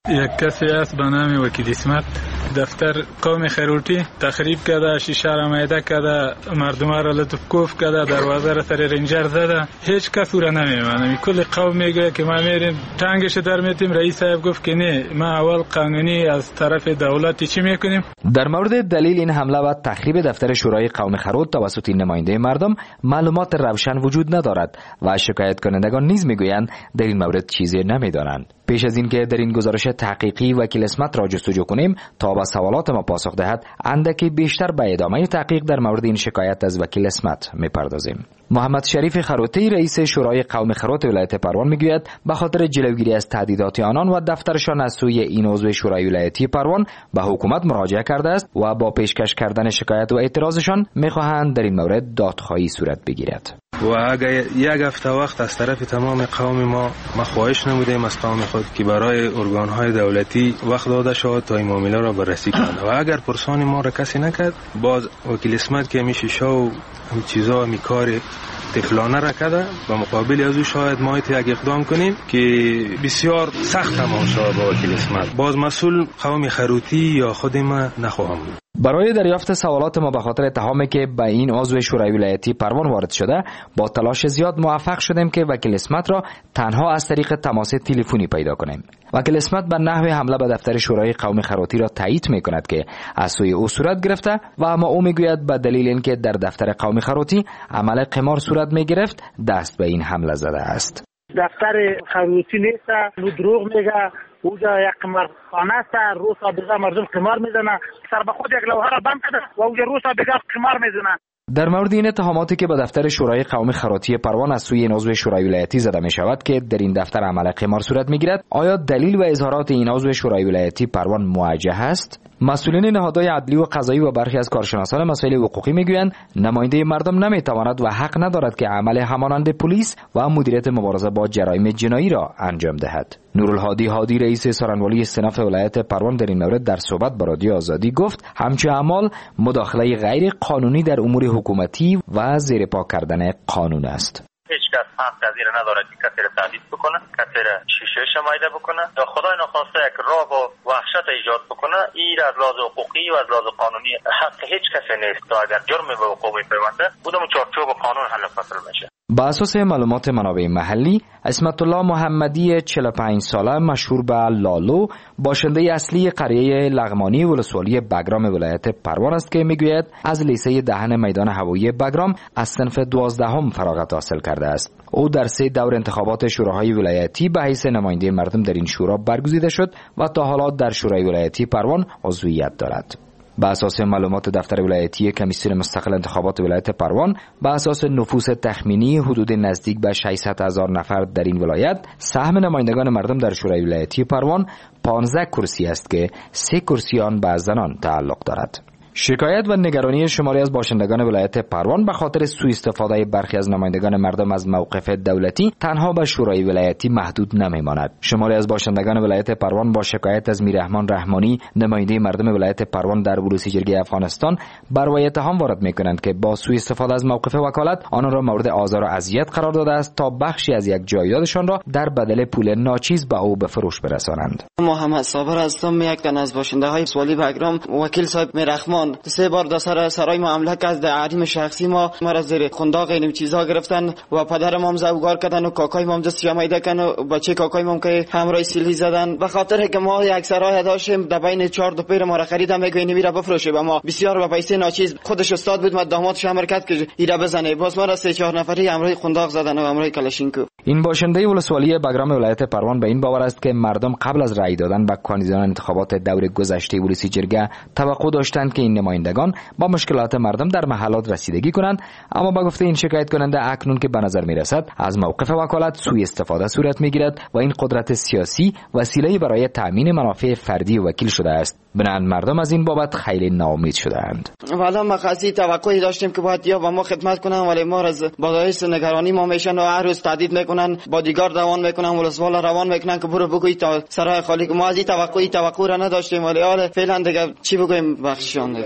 یک کسی است به نام وکیل اسمت دفتر قوم خروتی تخریب کرده، شیشه را میده کرده، مردم را لطف کوف کرده، دروازه را سر رنجر زده. هیچ کس او را نمیمانه. کل قوم میگه که ما میریم تنگش در میتیم. رئیس صاحب گفت که نه، ما اول قانونی از طرف دولت چی میکنیم. در مورد دلیل این حمله و تخریب دفتر شورای قوم خروت توسط نماینده مردم معلومات روشن وجود ندارد و شکایت کنندگان نیز میگویند در این مورد چیزی نمیدانند. پیش از اینکه در این گزارش تحقیقی وکیل اسمت را جستجو کنیم تا به سوالات ما پاسخ دهد، اندکی بیشتر به ادامه تحقیق در مورد این شکایت از وکیل اسمت میپردازیم. محمد شریف خروتی رئیس شورای قوم خروت ولایت پروان میگوید به خاطر جلوگیری از تهدیدات آنان و دفترشان از سوی این عضو شورای ولایتی پروان به حکومت مراجعه کرده است و با پیشکش کردن شکایت و اعتراضشان میخواهند در این مورد دادخواهی صورت بگیرد. و اگر یک هفته وقت از طرف تمام قوم ما ما خواهش نمودیم از قوم خود که برای ارگانهای دولتی وقت داده شود تا این معامله را بررسی کنند و اگر پرسان ما را کسی نکرد، باز وکیل اسمت که میشه شو هم چیزا میکاری تفلانه را کرده و مقابل از او شاید ما یک اقدام کنیم که بسیار سخت تمام شود با وکیل اسمت. باز مسئول قوم خروتی یا خود ما نخواهم بود. برای دریافت سوالات ما به خاطر اتهامی که به این عضو شورای ولایتی پروان وارد شده با تلاش زیاد موفق شدیم که وکیل اسمت را تنها از طریق تماس تلفنی پیدا کنیم. وکیل اسمت به نحو حمله به دفتر شورای قوم خروتی را تایید میکند که از سوی او صورت گرفته و اما او میگوید به دلیل اینکه در دفتر قوم خروتی عمل قمار صورت میگرفت دست به این حمله زده است. دفتر خروتی نیست، او دروغ میگه. اونجا یک قمارخانه است، روز سابقه مردم قمار میزنه، سر به خود یک لوحه را بند کرده و اونجا روز سابقه قمار میزنه. در مورد این اتهاماتی که به دفتر شورای قوم خروتی پروان از سوی این عضو شورای ولایتی زده می شود که در این دفتر عمل قمار صورت می گیرد، آیا دلیل و اظهارات این عضو شورای ولایتی پروان موجه است؟ مسئولین نهادهای عدلی و قضایی و برخی از کارشناسان مسائل حقوقی میگویند نماینده مردم نمیتواند و حق ندارد که عمل همانند پلیس و مدیریت مبارزه با جرایم جنایی را انجام دهد. نورالهادی هادی رئیس سارنوالی استناف ولایت پروان در این مورد در صحبت با رادیو آزادی گفت همچون اعمال مداخله غیر قانونی در امور حکومتی و زیر پا کردن قانون است. هیچ کس حق از این ندارد که کسی را تهدید بکنه، کسی را شیشه شمایده بکنه یا خدای نخواسته یک رعب و وحشت ایجاد بکنه. این از لحاظ حقوقی و از لحاظ قانونی حق هیچ کسی نیست تا اگر جرم به وقوع میپیونده بودم چارچوب قانون حل فصل میشه. با اساس معلومات منابع محلی، اسمت الله محمدی چهل و پنج ساله مشهور به لالو باشنده اصلی قریه لغمانی ولسوالی بگرام ولایت پروان است که میگوید از لیسه دهن میدان هوایی بگرام از صنف دوازدهم فراغت حاصل کرده است. او در سه دور انتخابات شوراهای ولایتی به حیث نماینده مردم در این شورا برگزیده شد و تا حالا در شورای ولایتی پروان عضویت دارد. با اساس معلومات دفتر ولایتی کمیسیون مستقل انتخابات ولایت پروان، با اساس نفوس تخمینی حدود نزدیک به ششصد هزار نفر در این ولایت، سهم نمایندگان مردم در شورای ولایتی پروان پانزده کرسی است که سه کرسی آن به زنان تعلق دارد. شکایت و نگرانی شماری از باشندگان ولایت پروان به خاطر سوء استفاده برخی از نمایندگان مردم از موقف دولتی تنها به شورای ولایتی محدود نمیماند. شماری از باشندگان ولایت پروان با شکایت از میررحمان رحمانی نماینده مردم ولایت پروان در ولوسی جرگه افغانستان بر وی اتهام وارد میکنند که با سوء استفاده از موقف وکالت آنان را مورد آزار و اذیت قرار داده است تا بخشی از یک جایدادشان را در بدل پول ناچیز به او به فروش برسانند. محمد صابر هستم، یک تن از باشنده های ولسوالی بگرام. وکیل صاحب میررحمان سه بار در سر سرای ما حمله کرد، در حریم شخصی ما ما را زیر خنداق این چیزا گرفتن و پدر ما هم زوگار کردن و کاکای ما هم دست جمعیده کردن و بچه کاکای ما هم که همراه سیلی زدن. به خاطر که ما یک سرای داشتیم در بین چهار دو پیر ما را خریدم میگوین میره بفروشه و ما بسیار با پیسه ناچیز. خودش استاد بود، ما دامادش امر کرد که ایرا بزنه، باز ما را سه چهار نفری همراه خنداق زدن و همراه کلاشینکو. این باشنده ولسوالی بگرام ولایت پروان به این باور است که مردم قبل از رأی دادن به کاندیدان انتخابات دور گذشته ولوسی جرگه توقع داشتند که این نمایندگان با مشکلات مردم در محلات رسیدگی کنند، اما با گفته این شکایت کننده اکنون که به نظر می رسد از موقف وکالت سوء استفاده صورت می گیرد و این قدرت سیاسی وسیله برای تامین منافع فردی وکیل شده است. بنابراین مردم از این بابت خیلی ناامید شده‌اند. والا ما خاصی توقعی داشتیم که باید یا با ما خدمت کنن، ولی ما از باعث نگرانی ما میشن و هر روز تهدید میکنن، بادیگارد روان میکنن، ولسوالا روان میکنن که برو بگوی تا سرای خالی. ما از این توقعی توقع را نداشتیم، ولی حالا فعلا دیگه چی بگویم بخششان دیگه.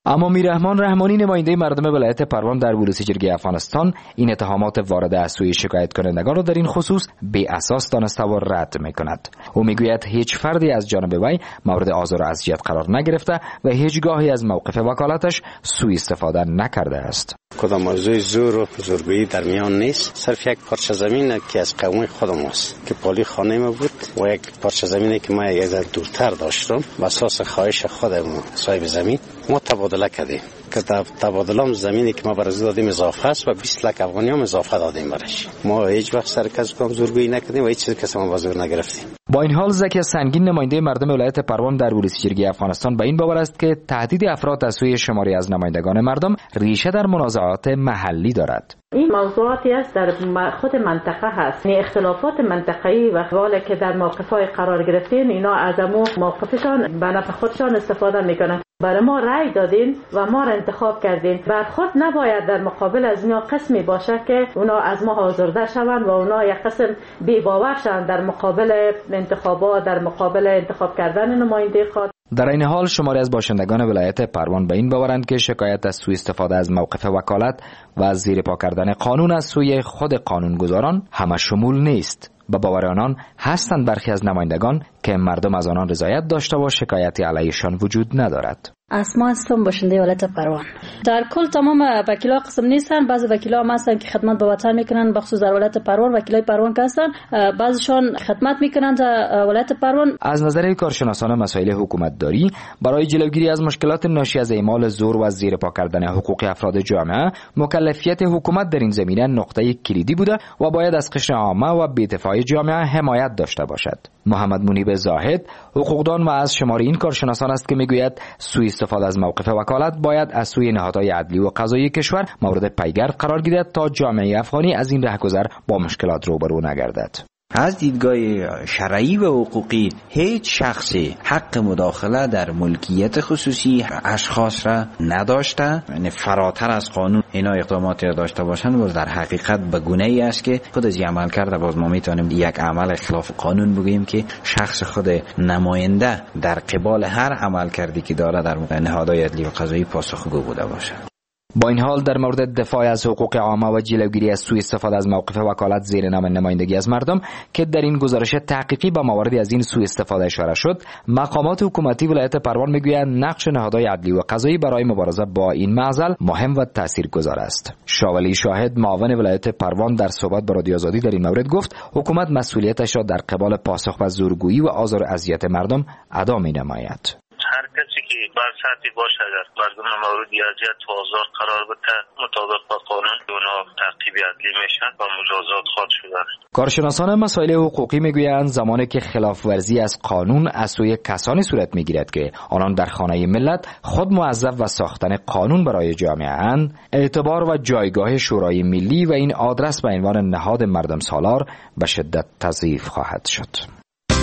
اما میررحمان رحمانی نماینده مردم ولایت پروان در بلوچستان افغانستان این اتهامات وارده از سوی شکایت کنندگان را در این خصوص بی اساس دانسته و رد میکند. او میگوید هیچ فردی از جانب وی مورد آزار و اذیت قرار نگرفته و هیچگاهی از موقف وکالتش سوء استفاده نکرده است. کدام موضوع زور و زورگویی در میان نیست، صرف یک پارچه زمین که از قوم خودم است که پالی خانه ما بود و یک پارچه زمینی که ما یک ذره دورتر داشتم و اساس خواهش خودم صاحب زمین ما تبادله کردیم که تبادله زمینی که ما برای دادیم اضافه است و بیست لک افغانی هم اضافه دادیم برش. ما هیچ وقت سر کس کام زورگویی نکردیم و هیچ چیزی کس ما بازور نگرفتیم. با این حال زکی سنگین نماینده مردم ولایت پروان در بلوچستان افغانستان به این باور است که تهدید افراد از سوی شماری از نمایندگان مردم ریشه در منازعات محلی دارد. این موضوعاتی است در خود منطقه هست، این اختلافات منطقه‌ای و حواله که در موقف‌های قرار گرفتین اینا از امو موقفشان به نفع خودشان استفاده میکنن. برای ما رأی دادین و ما را انتخاب کردین، بعد خود نباید در مقابل از اینا قسمی باشه که اونا از ما آزرده شوند و اونا یک قسم بی باور شوند در مقابل انتخابات، در مقابل انتخاب کردن نماینده خود. در این حال شماری از باشندگان ولایت پروان به این باورند که شکایت از سوء استفاده از موقف وکالت و از زیر پا کردن قانون از سوی خود قانونگذاران همه شمول نیست. با باور آنان هستند برخی از نمایندگان که مردم از آنان رضایت داشته و شکایتی علیشان وجود ندارد. اسما هستم باشنده ولایت پروان. در کل تمام وکیلا قسم نیستن، بعضی وکیلا هم هستن که خدمت به وطن میکنن، بخصوص در ولایت پروان وکیلای پروان که هستن بعضیشان خدمت میکنن در ولایت پروان. از نظر کارشناسان مسائل حکومت داری برای جلوگیری از مشکلات ناشی از اعمال زور و زیر پا کردن حقوق افراد جامعه، مکلفیت حکومت در این زمینه نقطه کلیدی بوده و باید از قشر عامه و بی‌دفاعی جامعه حمایت داشته باشد. محمد منیب زاهد حقوقدان و از شمار این کارشناسان است که میگوید سوء استفاده از موقف وکالت باید از سوی نهادهای عدلی و قضایی کشور مورد پیگر قرار گیرد تا جامعه افغانی از این رهگذر با مشکلات روبرو نگردد. از دیدگاه شرعی و حقوقی هیچ شخصی حق مداخله در ملکیت خصوصی اشخاص را نداشته، یعنی فراتر از قانون اینا اقداماتی را داشته باشند و در حقیقت به گونه‌ای است که خود از عمل کرده باز ما میتونیم یک عمل خلاف قانون بگوییم که شخص خود نماینده در قبال هر عمل کردی که داره در نهادهای عدلی و قضایی پاسخگو بوده باشد. با این حال در مورد دفاع از حقوق عامه و جلوگیری از سوء استفاده از موقف وکالت زیر نام نمایندگی از مردم که در این گزارش تحقیقی با مواردی از این سوء استفاده اشاره شد، مقامات حکومتی ولایت پروان میگویند نقش نهادهای عدلی و قضایی برای مبارزه با این معضل مهم و تاثیرگذار است. شاولی شاهد معاون ولایت پروان در صحبت با رادیو آزادی در این مورد گفت حکومت مسئولیتش را در قبال پاسخ به زورگویی و آزار و اذیت مردم ادا می‌نماید. هر کسی که بر سطحی باشه اگر مردم مورد اذیت و آزار قرار بده مطابق با قانون اونا تعقیب عدلی میشن و مجازات خواهد شدن. کارشناسان مسائل حقوقی میگویند زمانی که خلاف ورزی از قانون از سوی کسانی صورت میگیرد که آنان در خانه ملت خود موظف و ساختن قانون برای جامعه اند، اعتبار و جایگاه شورای ملی و این آدرس به عنوان نهاد مردم سالار به شدت تضعیف خواهد شد.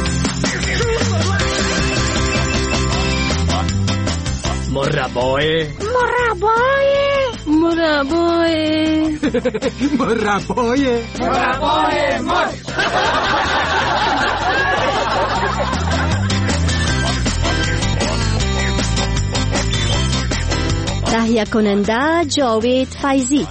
مربای مربای مربای مربای مربای مر تهیه کننده جاوید فیضی.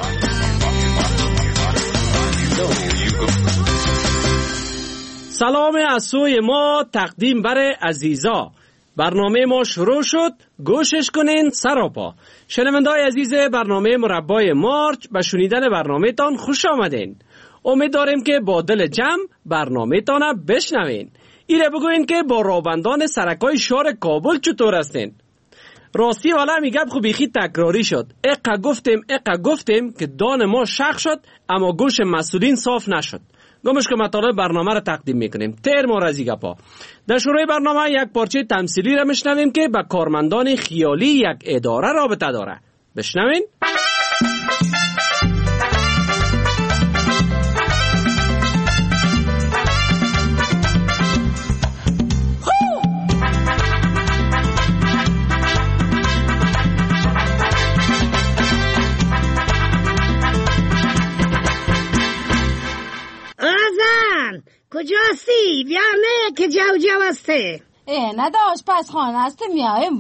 سلام از سوی ما تقدیم بر عزیزا. برنامه ما شروع شد، گوشش کنین سراپا. شنونده‌های عزیز برنامه مربای مارچ به شنیدن برنامه تان خوش آمدین. امید داریم که با دل جمع برنامه تان بشنوین. ایره بگوین که با رابندان سرکای شهر کابل چطور هستین؟ راستی والا میگم خو بیخی تکراری شد. اقا گفتیم اقا گفتیم که دان ما شخ شد اما گوش مسئولین صاف نشد. گمش که مطالب برنامه را تقدیم میکنیم. تیر ما رزی گپا. در شروع برنامه یک پارچه تمثیلی را میشنویم که با کارمندان خیالی یک اداره رابطه داره. بشنوین؟ کجاستی؟ بیا نه که جو جو هسته. ای نداشت پس خانه هسته میایم وی؟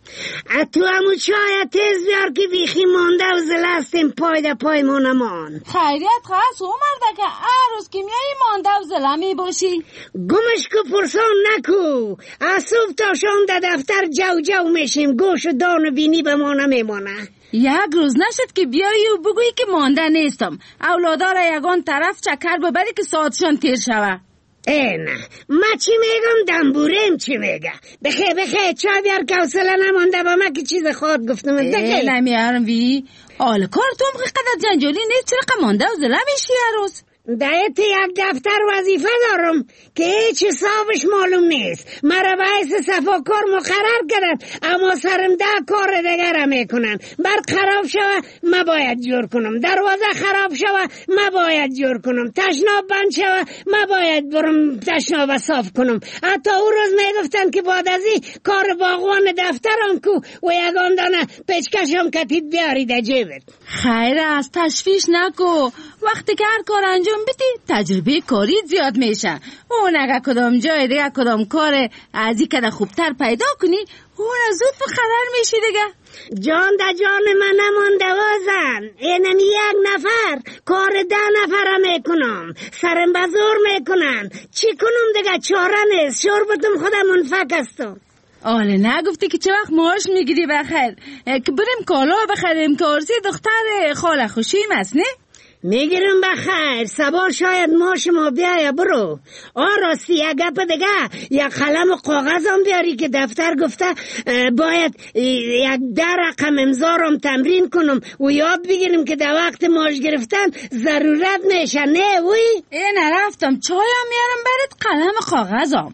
تو همو چای تیز بیار که بیخی مانده و زلستیم پای دا پای مانمان. خیریت خواست او مرده که هر روز که میایی مانده و زلمی باشی. گمش که پرسان نکو. از صبح تا شام دا دفتر جو جو میشیم، گوش و دان و بینی به ما نمیمانه. یک روز نشد که بیایی و بگویی که مانده نیستم، اولادا را یگان طرف چکر ببری که ساعتشان تیر شوه. ای نه، ما چی میگم دنبوریم چی میگه. بخیر بخیر چای بیار که حوصله نمانده با ما که چیز خود گفتم. ای نمیارم وی آل کار تو هم قدر جنجالی نیست، چرا مانده و زلمیشی هر روز؟ دایت یک دفتر وظیفه دارم که هیچ حسابش معلوم نیست. مرا باعث صفاکار مقرر کردن، اما سرم ده کار دیگر میکنن. برق خراب شوه ما باید جور کنم، دروازه خراب شوه ما باید جور کنم، تشناب بند شوه ما باید برم تشناب صاف کنم. حتی او روز میگفتن که بعد از این کار باغوان دفترم کو و یگان دانه پیچکشم کتید بیارید جیبت. خیر از تشویش نکو، وقتی که هر کار انجام بدی تجربه کاری زیاد میشه. اون اگه کدام جای دیگه کدام کار از این کده خوبتر پیدا کنی اون زود به خبر میشی دیگه. جان دا جان من نمانده وازن، اینم یک نفر کار ده نفره میکنم، سرم بزور میکنن، چی کنم دیگه چاره نیست. شربتم خودم منفک استم. آله نگفتی که چه وقت معاش میگیری بخیر که بریم کالا بخریم که عرضی دختر خاله خوشیم است نه؟ میگیرم بخیر سبا شاید ماش ما بیای برو. آن راستی یک گپ دیگه، یک قلم و کاغذ هم بیاری که دفتر گفته باید یک ده رقم امضارم تمرین کنم و یاد بگیریم که در وقت ماش گرفتن ضرورت میشه نه وی؟ این رفتم چایم میارم برات قلم و کاغذم.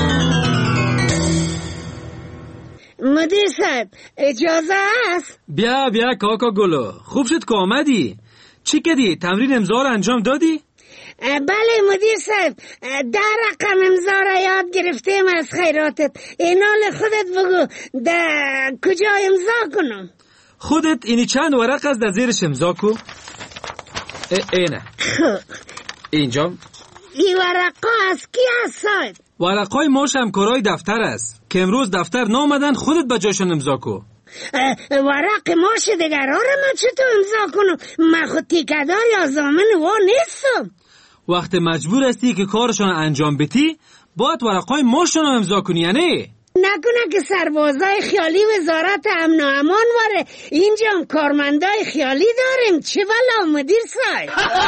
مدیر صاحب اجازه است؟ بیا بیا کاکا گلو، خوب شد که آمدی. چی کردی؟ تمرین امضا رو انجام دادی؟ بله مدیر صاحب، در رقم امضا را یاد گرفتیم از خیراتت. اینال خودت بگو در کجا امضا کنم؟ خودت اینی چند ورق از در زیرش امضا کو؟ اینه اینجا این ورقا از کی هست صاحب؟ ورقای ماش همکارای دفتر است که امروز دفتر نامدن، خودت به جاشون امضا کو. ورق ماش دیگر را من چطور امضا کنم؟ من خود تیکدار یا زامن و نیستم. وقت مجبور هستی که کارشون انجام بدی باید ورقای ماشون امضا کنی یعنی؟ نکنه که سربازای خیالی وزارت امن و امان واره، اینجا هم کارمندای خیالی داریم. چه بلا مدیر صاحب؟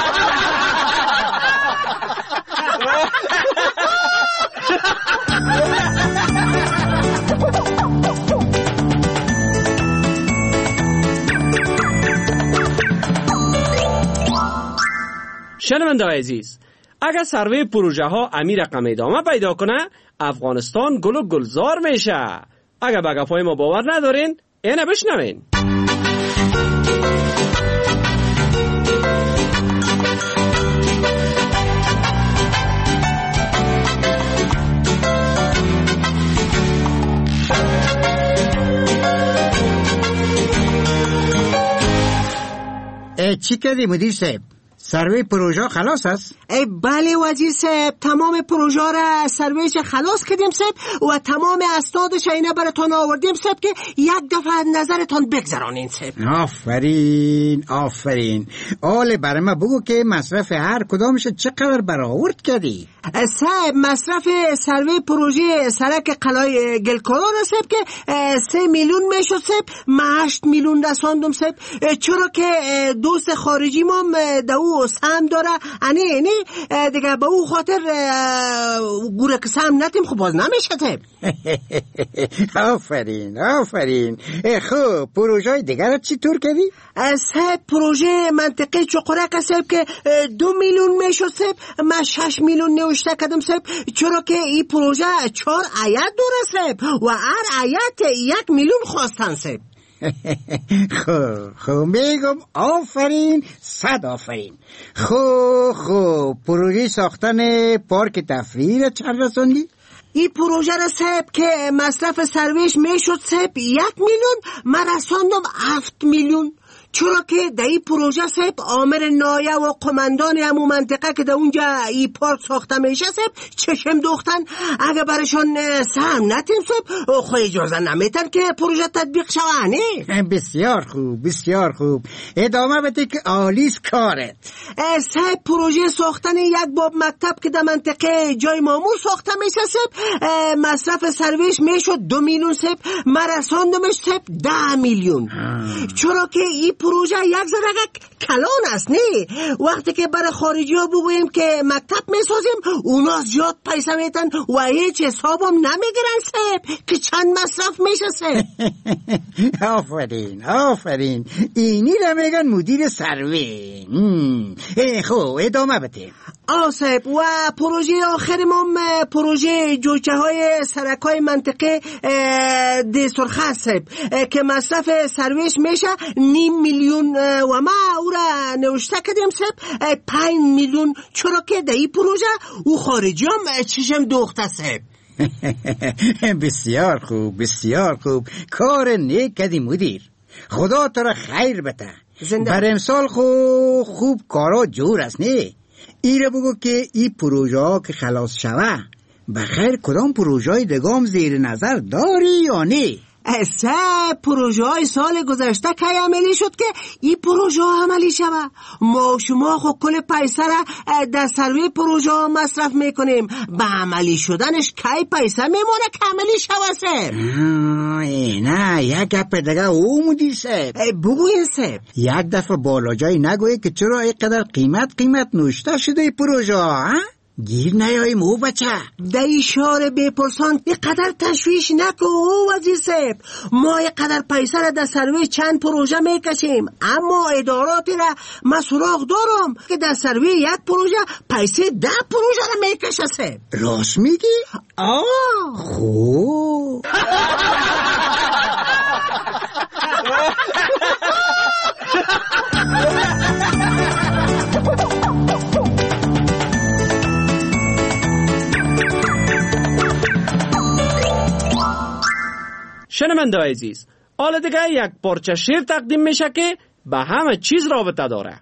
شنونده عزیز، اگر سروی پروژه ها امی رقم ادامه پیدا کنه افغانستان گل و گلزار میشه. اگر به گپای ما باور ندارین اینه بشنوین. چی کردی مدیر صاحب؟ سروی پروژه خلاص است؟ بله وزیر صاحب، تمام پروژه را سرویش خلاص کردیم صاحب و تمام اسنادش اینه براتون آوردیم صاحب که یک دفعه نظرتون بگذرانین صاحب. آفرین آفرین. آله برای ما بگو که مصرف هر کدامش چقدر برآورد کردی؟ صاحب مصرف سروی پروژه سرک قلعه گلکارا را صاحب که سه میلیون میشد صاحب، ما هشت میلیون رساندم صاحب، چرا که دوست خارجی ما دو سهم داره انه انه دیگه به او خاطر گوره که سهم نتیم خب باز نمیشه صاحب. آفرین آفرین. خب پروژه دیگر چی طور کردی؟ صاحب پروژه منطقه چقرک صاحب که دو میلیون میشد صاحب، ما شش میلیون نوشته کردم صاحب، چرا که این پروژه چهار آیت داره صاحب و هر آیت یک میلیون خواستن صاحب. خب خب میگم آفرین صد آفرین. خب خب پروژه ساختن پارک تفریحی را چند رسوندی؟ این پروژه را صاحب که مصرف سرویش میشد صاحب یک میلیون، من رساندم هفت میلیون، چرا که در این پروژه سب آمر نایه و قماندان همون منطقه که در اونجا این پارک ساخته میشه سب چشم دوختن اگه برشان سهم نتیم سب خود اجازه نمیتن که پروژه تطبیق شوانه. بسیار خوب بسیار خوب، ادامه بده که آلیس کارت. سب پروژه ساختن یک باب مکتب که در منطقه جای مامور ساخته میشه سب مصرف سرویس میشد دو میلیون سب، مرساندمش سب ده میلیون. چرا که این پروژه یک ذره کلان است نه؟ وقتی که برای خارجی ها بگوییم که مکتب میسازیم اونا زیاد پیسه میتن و هیچ حسابم نمیگیرن سب که چند مصرف میشه سب. آفرین آفرین، اینی را میگن مدیر سروی. خب ادامه بده. آسب و پروژه آخر ما پروژه جوچه های سرک های منطقه دی سرخه سب که مصرف سرویس میشه نیم میلیون و ما او را نوشته کردیم سب پنج میلیون. چرا که در این پروژه او خارجی هم چشم دوخته سب. بسیار خوب بسیار خوب، کار نیک کردی مدیر، خدا تو را خیر بده. بر امسال خوب خوب کارا جور است نه؟ ایره بگو که این پروژه ها که خلاص شوه بخیر کدام پروژه های دگام زیر نظر داری یا نه؟ سه پروژه های سال گذشته که عملی شد که این پروژه ها عملی شوه. ما شما خود کل پیسه را در سروی پروژه ها مصرف میکنیم، به عملی شدنش کی پیسه میمونه که عملی شوه سب؟ نه یک گپ دیگه او مدیر سب بگوین سب. یک دفعه بالا جای نگویی که چرا اینقدر قیمت قیمت نوشته شده پروژه ها؟ گیر نیایی مو بچه در اشاره بپرسان اینقدر تشویش نکو وزیر صاحب. ما اینقدر پیسه را در سروی چند پروژه میکشیم، اما اداراتی را من سراغ دارم که در سروی یک پروژه پیسه ده پروژه را میکشه صاحب. راست میگی؟ آه خوب. شنونده عزیز، حالا دیگه یک پارچه شعر تقدیم میشه که به همه چیز رابطه داره.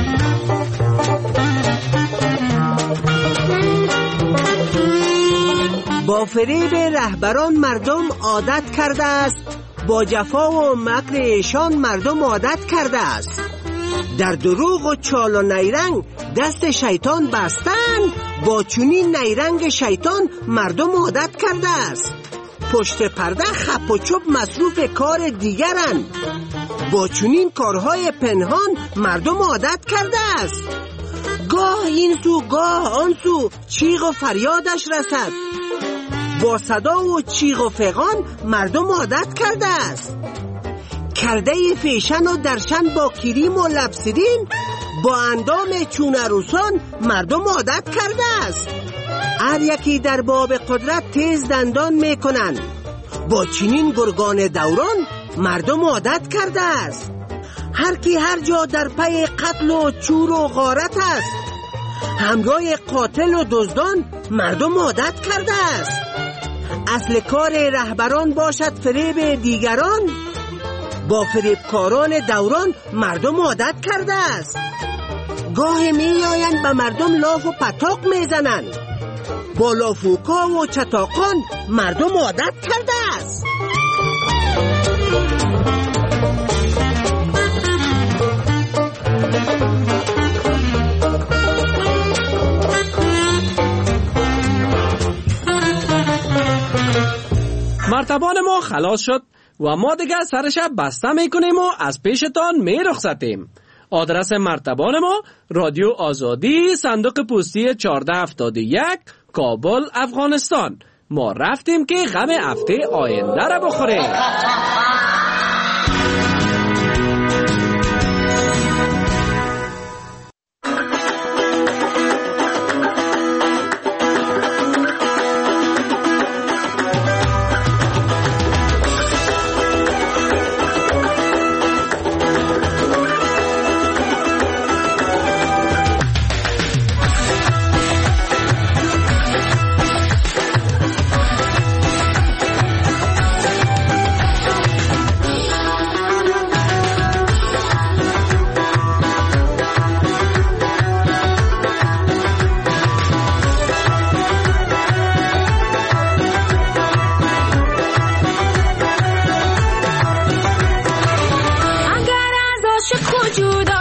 با فریب رهبران مردم عادت کرده است، با جفا و مکر ایشان مردم عادت کرده است. در دروغ و چال و نیرنگ دست شیطان بستن، با چنین نیرنگ شیطان مردم عادت کرده است. پشت پرده خپ و چوب مصروف کار دیگرن، با چنین کارهای پنهان مردم عادت کرده است. گاه این سو گاه آن سو چیغ و فریادش رسد، با صدا و چیغ و فغان مردم عادت کرده است. کرده فیشن و درشن با کریم و لبسرین، با اندام چون عروسان مردم عادت کرده است. هر یکی در باب قدرت تیز دندان میکنن، با چنین گرگان دوران مردم عادت کرده است. هر کی هر جا در پی قتل و چور و غارت است، همراه قاتل و دزدان مردم عادت کرده است. اصل کار رهبران باشد فریب دیگران، با فریبکاران دوران مردم عادت کرده است. گاه می آیند به مردم لاف و پتاق میزنند، با لافوکا و چتاقان مردم عادت کرده است. مرتبان ما خلاص شد و ما دیگه سرش بسته میکنیم و از پیشتان میرخصتیم. آدرس مرتبان ما رادیو آزادی، صندوق پستی چهارده هفتاد و یک، کابل، افغانستان. ما رفتیم که غم هفته آینده را بخوریم. جدا